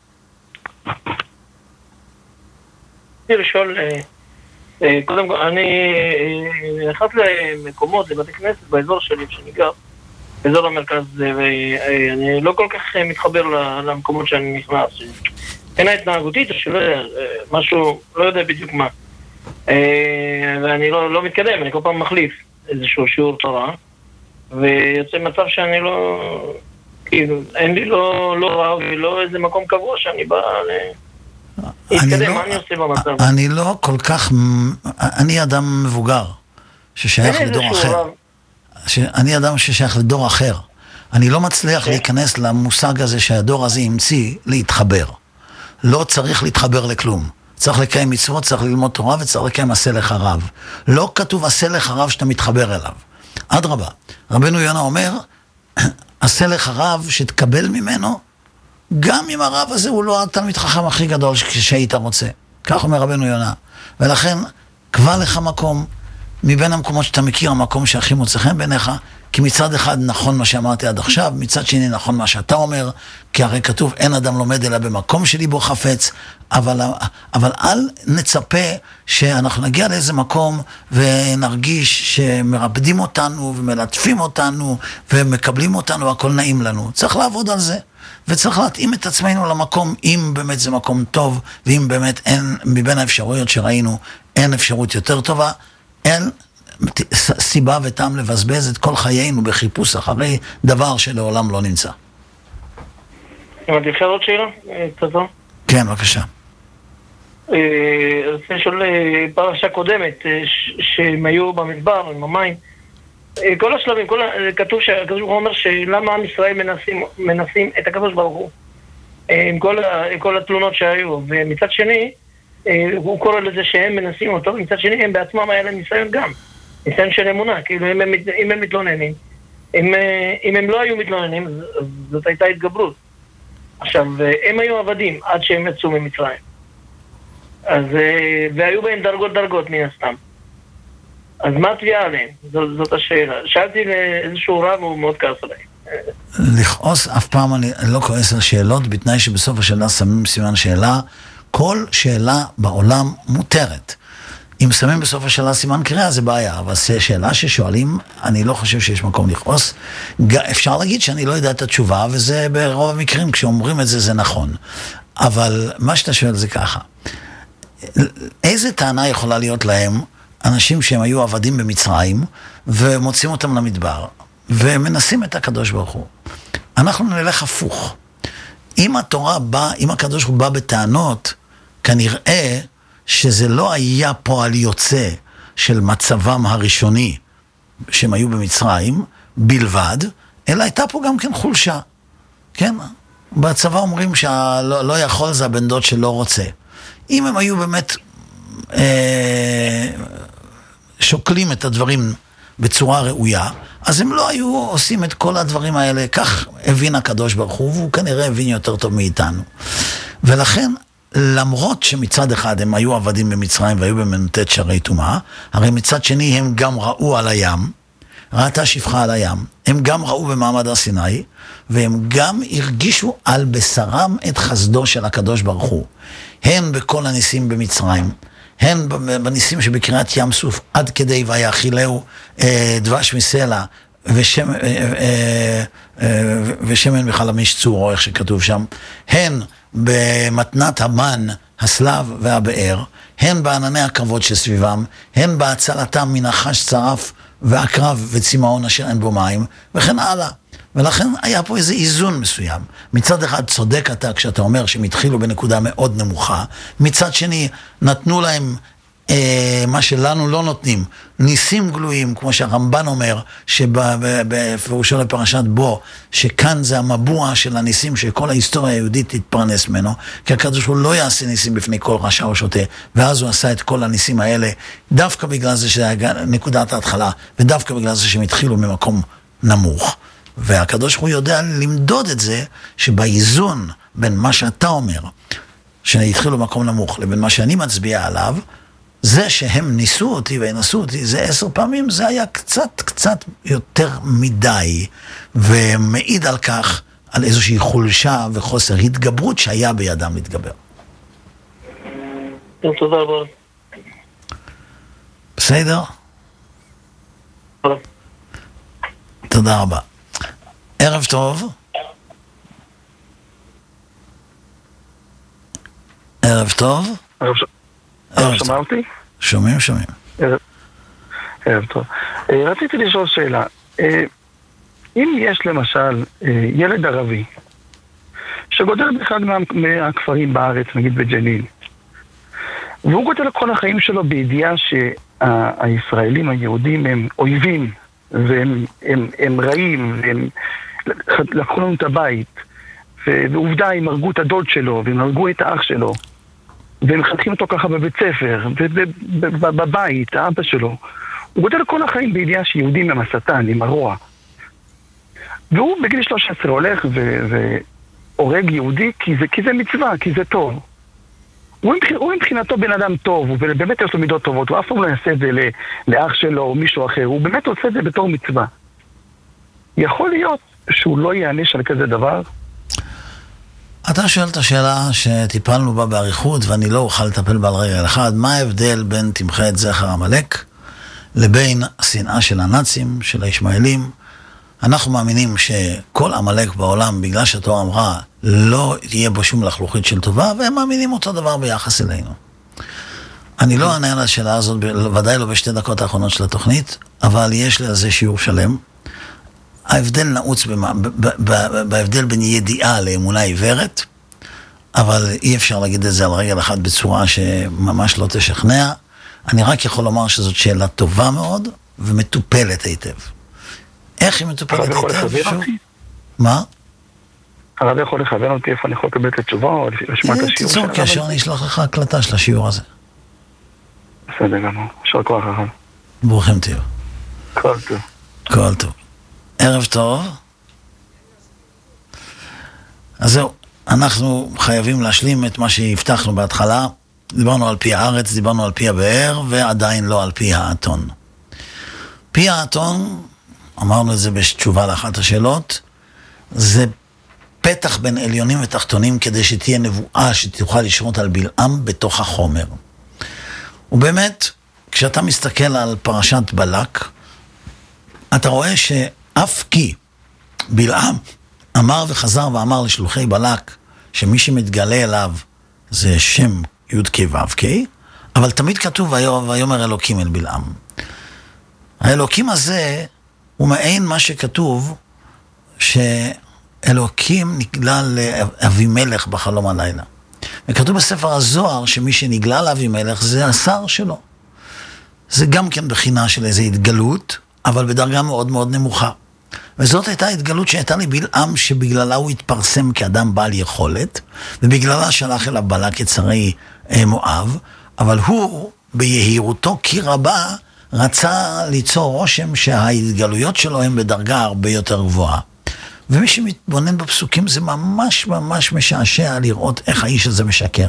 אני לשאול, קודם כל, אני נכנס למקומות, לבתי כנסת באזור שלי, שאני גר, באזור המרכז, ואני לא כל כך מתחבר למקומות שאני נכנס. אין ההתנהגותית, או שלא יודע, משהו, לא יודע בדיוק מה. ואני לא מתקדם, אני כל פעם מחליף איזשהו שיעור תורה, ויוצא מצב שאני לא, כאילו, אין לי לא רב ולא איזה מקום קבוע שאני בא להתקדם, מה אני עושה במצב? אני לא כל כך, אני אדם מבוגר, ששייך לדור אחר. אני אדם ששייך לדור אחר. אני לא מצליח להיכנס למושג הזה שהדור הזה המציא להתחבר. לא צריך להתחבר לכלום. צריך לקיים מצוות, צריך ללמוד תורה וצריך לקיים עשה לך רב. לא כתוב עשה לך רב שאתה מתחבר אליו. אדרבה, רבנו יונה אומר, עשה לך רב שתקבל ממנו, גם אם הרב הזה הוא לא התלמיד חכם הכי גדול שהיית רוצה. כך אומר רבנו יונה. ולכן, קבע לך מקום, מבין המקומות שאתה מכיר, המקום שהכי מוצא חן בעיניך, כי מצד אחד נכון מה שאמרתי עד עכשיו, מצד שני נכון מה שאתה אומר, כי הרי כתוב אין אדם לומד אלא במקום שליבו חפץ, אבל אל נצפה שאנחנו נגיע לאיזה מקום ונרגיש שמרפדים אותנו ומלטפים אותנו ומקבלים אותנו, הכל נעים לנו. צריך לעבוד על זה, וצריך להתאים את עצמנו למקום, אם באמת זה מקום טוב, ואם באמת אין, מבין האפשרויות שראינו, אין אפשרות יותר טובה, אין סיבה וטעם לבזבז את כל חיינו בחיפוש אחרי דבר שלעולם לא נמצא. אם את אפשר עוד שאלה? תזו? כן, בבקשה. אני רוצה לשאול פרשה קודמת, שהם היו במדבר, עם המים. כל השלבים, כתוב שהקדוש ברוך הוא אומר שלמה עם ישראל מנסים את הקדוש ברוך הוא. עם כל התלונות שהיו. ומצד שני, הוא קורא לזה שהם מנסים אותו, ומצד שני הם בעצמם היה להם ניסיון גם. ניסיון של אמונה, כאילו אם הם מתלוננים. אם הם לא היו מתלוננים, זאת הייתה התגברות. עכשיו, הם היו עבדים עד שהם יצאו ממצרים. אז, והיו בהם דרגות מן הסתם. אז מה התביעה עליהם? זאת השאלה. שאלתי לאיזשהו רב, הוא מאוד כעס עליי. לכעוס אף פעם אני לא כועס על שאלות, בתנאי שבסוף השאלה שמים סימן שאלה. כל שאלה בעולם מותרת. אם שמים בסוף השאלה סימן קריאה, זה בעיה. אבל שאלה ששואלים, אני לא חושב שיש מקום לכעוס. אפשר להגיד שאני לא יודע את התשובה, וזה ברוב המקרים, כשאומרים את זה, זה נכון. אבל מה שאתה שואל זה ככה. איזה טענה יכולה להיות להם, אנשים שהם היו עבדים במצרים, ומוצאים אותם למדבר, ומנסים את הקדוש ברוך הוא. אנחנו נלך הפוך. אם התורה באה, אם הקדוש ברוך הוא בא בטענות, כנראה שזה לא היה פועל יוצא של מצבם הראשוני שהם היו במצרים בלבד, אלא הייתה פה גם כן חולשה. כן? בצבא אומרים שלא יכול זה הבן דוד שלא רוצה. אם הם היו באמת שוקלים את הדברים בצורה ראויה, אז הם לא היו עושים את כל הדברים האלה. כך הבין הקדוש ברוך הוא, והוא כנראה הבין יותר טוב מאיתנו. ולכן, למרות שמצד אחד הם היו עבדים במצרים והיו במנותת שערי טומאה, הרי מצד שני הם גם ראו על הים, ראתה שפחה על הים, הם גם ראו במעמד הר סיני, והם גם הרגישו על בשרם את חסדו של הקדוש ברוך הוא. הן בכל הניסים במצרים, הן בניסים שבקריאת ים סוף, עד כדי ויאכילהו דבש מסלע, ושמן מחלמיש צור, או איך שכתוב שם, הן במתנת המן הסלב והבאר, הן בענני הכבוד שסביבם, הן בהצלתם מנחש צרף והקרב וצימאון אשר אין בו מים, וכן הלאה. ולכן היה פה איזה איזון מסוים. מצד אחד צודק אתה כשאתה אומר שהם התחילו בנקודה מאוד נמוכה, מצד שני נתנו להם מה שלנו לא נותנים, ניסים גלויים, כמו שהרמב"ן אומר, שבפירושו לפרשת בו, שכאן זה המבוע של הניסים שכל ההיסטוריה היהודית תתפרנס ממנו, כי הקדוש הוא לא יעשה ניסים בפני כל רשע או שוטה, ואז הוא עשה את כל הניסים האלה, דווקא בגלל זה שהיה נקודת ההתחלה, ודווקא בגלל זה שהם התחילו ממקום נמוך. והקדוש הוא יודע למדוד את זה, שבאיזון בין מה שאתה אומר, שהתחילו במקום נמוך, לבין מה שאני מצביע עליו, זה שהם ניסו אותי וינסו אותי, זה 10 פעמים, זה היה קצת יותר מדי, ומעיד על כך, על איזושהי חולשה וחוסר התגברות שהיה בידם להתגבר. תודה רבה. בסדר? תודה רבה. ערב טוב. ערב טוב. שומע אותי? שומעים. ערב טוב. רציתי לשאול שאלה. אם יש למשל ילד ערבי שגודל באחד מהכפרים בארץ, נגיד בג'נין, והוא גודל כל החיים שלו בידיעה שהישראלים היהודים הם אויבים והם רעים והם לקחו לנו את הבית, ועובדה הם הרגו את הדוד שלו והם הרגו את האח שלו והם מחנכים אותו ככה בבית ספר ובבית, האבא שלו, הוא גודל כל החיים בידיעה שיהודים הם השטן, הם הרוע, והוא בגיל 13 הולך והורג יהודי כי זה מצווה, כי זה טוב. הוא מבחינתו בן אדם טוב, הוא באמת יש לו מידות טובות, הוא אף פעם לא יעשה את זה לאח שלו או מישהו אחר, הוא באמת עושה את זה בתור מצווה. יכול להיות שהוא לא יעניש על כזה דבר? אתה שואל את השאלה שטיפלנו בה בעריכות, ואני לא אוכל לטפל בה על רגע אחד. מה ההבדל בין תמחה את זכר המלך לבין השנאה של הנאצים, של הישמעאלים? אנחנו מאמינים שכל המלך בעולם, בגלל שהתורה אמרה, לא יהיה בו שום לחלוכית של טובה, והם מאמינים אותו דבר ביחס אלינו. אני לא אענה על השאלה הזאת, ודאי לא בשתי דקות האחרונות של התוכנית, אבל יש לי על זה שיעור שלם. ההבדל נעוץ בהבדל בין ידיעה לאמונה עיוורת, אבל אי אפשר להגיד את זה על רגל אחד בצורה שממש לא תשכנע. אני רק יכול לומר שזאת שאלה טובה מאוד ומטופלת היטב. איך היא מטופלת היטב? מה? הרב יכול לכוון אותי איפה אני יכול לקבל את התשובה או לשמוע את השיעור? תיצור כאשר אני אשלח לך הקלטה של השיעור הזה. בסדר גמור, יישר כוח הרב. ברוכים תהיו. כל טוב. כל טוב. ערב טוב. אז זהו, אנחנו חייבים להשלים את מה שהבטחנו בהתחלה. דיברנו על פי הארץ, דיברנו על פי הבאר, ועדיין לא על פי האתון. פי האתון, אמרנו את זה בתשובה לאחת השאלות, זה פתח בין עליונים ותחתונים כדי שתהיה נבואה שתוכל לשרות על בלעם בתוך החומר. ובאמת, כשאתה מסתכל על פרשת בלק, אתה רואה שאף כי בלעם אמר וחזר ואמר לשלוחי בלק שמי שמתגלה אליו זה שם י' כ' ו' כ', אבל תמיד כתוב ויאמר אלוקים אל בלעם. האלוקים הזה הוא מעין מה שכתוב שאלוקים נגלה לאבימלך בחלום הלילה. וכתוב בספר הזוהר שמי שנגלה לאבימלך זה השר שלו. זה גם כן בחינה של איזו התגלות, אבל בדרגה מאוד מאוד נמוכה. וזאת הייתה התגלות שהייתה לבלעם שבגללה הוא התפרסם כאדם בעל יכולת, ובגללה שלח אליו בלק את שרי מואב, אבל הוא ביהירותו כי רבה רצה ליצור רושם שההתגלויות שלו הן בדרגה הרבה יותר גבוהה. ומי שמתבונן בפסוקים זה ממש ממש משעשע לראות איך האיש הזה משקר.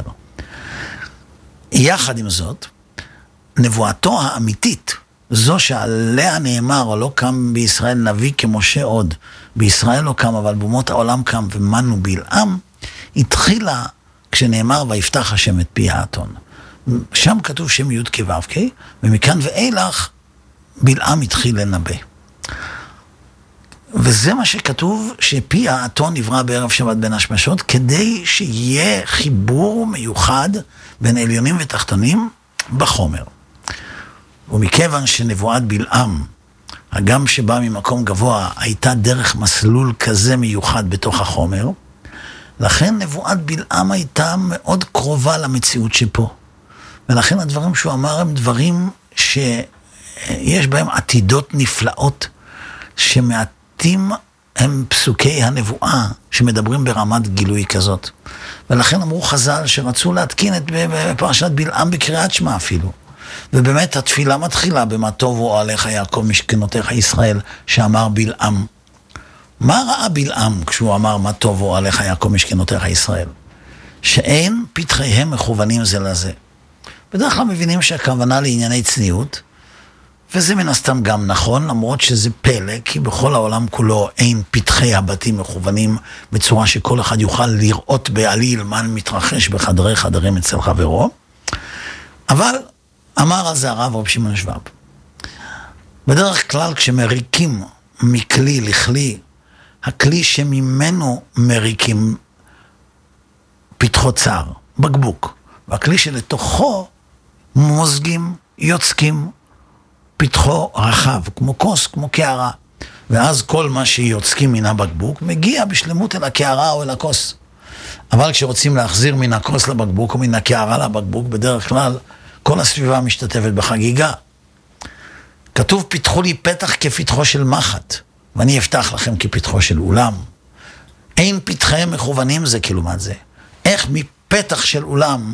יחד עם זאת, נבואתו האמיתית, זו שעליה נאמר, לא קם בישראל נביא כמשה עוד, בישראל לא קם, אבל באומות העולם קם ומנו בלעם, התחילה כשנאמר ויפתח השם את פי האתון. שם כתוב שם י' כ' ו' כ', ומכאן ואילך בלעם התחיל לנבא. וזה מה שכתוב, שפי האתון נברא בערב שבת בין השמשות, כדי שיהיה חיבור מיוחד בין עליונים ותחתונים בחומר. ומכיוון שנבואת בלעם, הגם שבא ממקום גבוה, הייתה דרך מסלול כזה מיוחד בתוך החומר, לכן נבואת בלעם הייתה מאוד קרובה למציאות שפה. ולכן הדברים שהוא אמר הם דברים שיש בהם עתידות נפלאות, שמעטים הם פסוקי הנבואה שמדברים ברמת גילוי כזאת. ולכן אמרו חז"ל שרצו להתקין את פרשת בלעם בקריאת שמע אפילו. ובאמת התפילה מתחילה במה טוב הוא עליך יעקב משכנותיך ישראל, שאמר בלעם. מה ראה בלעם כשהוא אמר מה טוב הוא עליך יעקב משכנותיך ישראל? שאין פתחיהם מכוונים זה לזה. בדרך כלל מבינים שהכוונה לענייני צניעות, וזה מן הסתם גם נכון, למרות שזה פלא, כי בכל העולם כולו אין פתחי הבתים מכוונים בצורה שכל אחד יוכל לראות בעליל מה מתרחש בחדרי חדרים אצל חברו. אבל אמר על זה הרב רב שמעון שוואב. בדרך כלל כשמריקים מכלי לכלי, הכלי שממנו מריקים פתחות צער, בקבוק, והכלי שלתוכו מוזגים, יוצקים, פתחו רחב, כמו כוס, כמו קערה. ואז כל מה שיוצקים מן הבקבוק מגיע בשלמות אל הקערה או אל הכוס. אבל כשרוצים להחזיר מן הכוס לבקבוק או מן הקערה לבקבוק, בדרך כלל כל הסביבה משתתפת בחגיגה. כתוב פתחו לי פתח כפתחו של מחט, ואני אפתח לכם כפתחו של אולם. אין פתחיהם מכוונים זה כלומר זה. איך מפתח של אולם,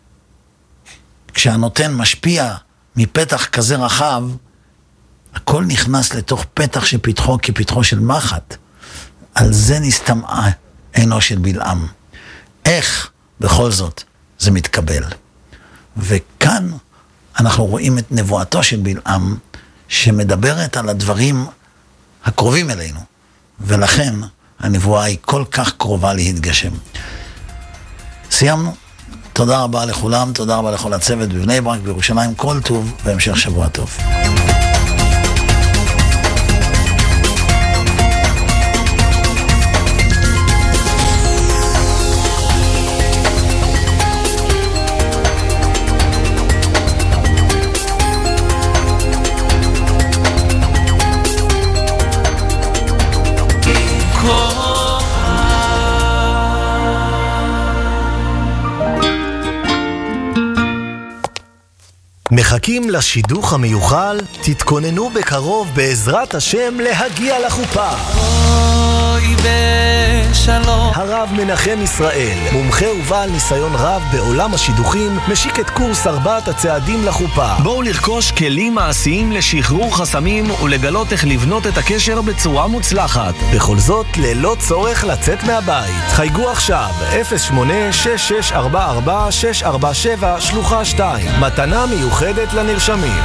כשהנותן משפיע מפתח כזה רחב, הכל נכנס לתוך פתח שפתחו כפתחו של מחט. על זה נסתמעה עינו של בלעם. איך בכל זאת זה מתקבל? וכאן אנחנו רואים את נבואתו של בלעם, שמדברת על הדברים הקרובים אלינו, ולכן הנבואה היא כל כך קרובה להתגשם. סיימנו. תודה רבה לכולם, תודה רבה לכל הצוות בבני ברק, בירושלים, כל טוב והמשך שבוע טוב. מחכים לשידוך המיוחל? תתכוננו בקרוב בעזרת השם להגיע לחופה. אוי ושלום. הרב מנחם ישראל, מומחה ובעל ניסיון רב בעולם השידוכים, משיק את קורס 4 הצעדים לחופה. בואו לרכוש כלים מעשיים לשחרור חסמים ולגלות איך לבנות את הקשר בצורה מוצלחת. בכל זאת, ללא צורך לצאת מהבית. חייגו עכשיו, 08-6644-647 שלוחה 2. מתנה מיוחדת לנרשמים.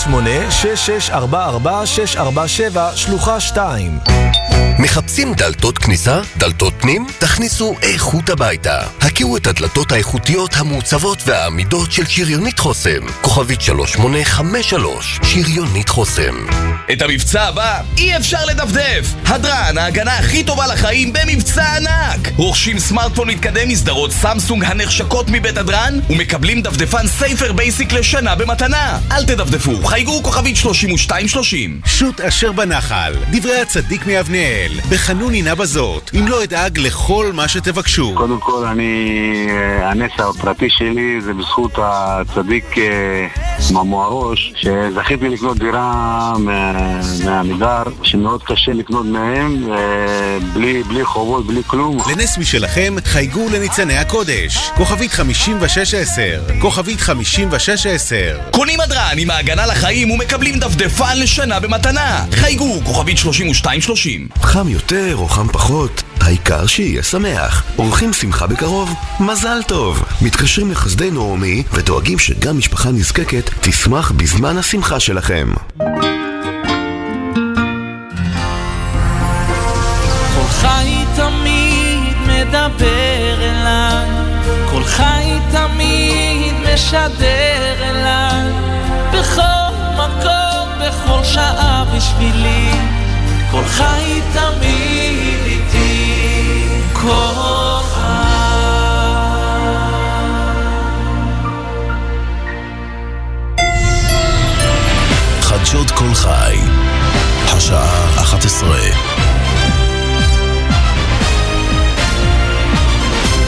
08-6644-647 שלוחה 2. מחפשים דלתות כניסה? דלתות פנים? תכניסו איכות הביתה. הכירו את הדלתות האיכותיות המעוצבות והעמידות של שריונית חוסם. כוכבית 3853. שריונית חוסם. את המבצע הבא אי אפשר לדפדף. הדרן, ההגנה הכי טובה לחיים במבצע ענק. רוכשים סמארטפון מתקדם מסדרות סמסונג הנחשקות מבית הדרן ומקבלים דפדפן סייפר בייסיק לשנה במתנה. אל תדפדפו, חייגו כוכבית 3230. שוט אשר בנחל, דברי הצדיק מאבנאל, בחנון הנה בזאת, אם לא אדאג לכל מה שתבקשו. קודם כל, הנס הפרטי שלי זה בזכות הצדיק ממוארוש, שזכיתי לקנות דירה מהמידר, שמאוד קשה לקנות מהם, בלי חובות, בלי כלום. לנס משלכם, חייגו לניצני הקודש, כוכבית 5610, כוכבית 5610. קונים הדרן עם ההגנה לחיים ומקבלים דפדפן לשנה במתנה. חייגו, כוכבית 3230. חם יותר או חם פחות, העיקר שיהיה שמח. אורחים שמחה בקרוב, מזל טוב. מתקשרים לחסדי נעמי ודואגים שגם משפחה נזקקת תשמח בזמן השמחה שלכם. כל חי תמיד מדבר אליי, כל חי תמיד משדר אליי, בכל מקום, בכל שעה בשבילי כל חי תמיד איתי, כל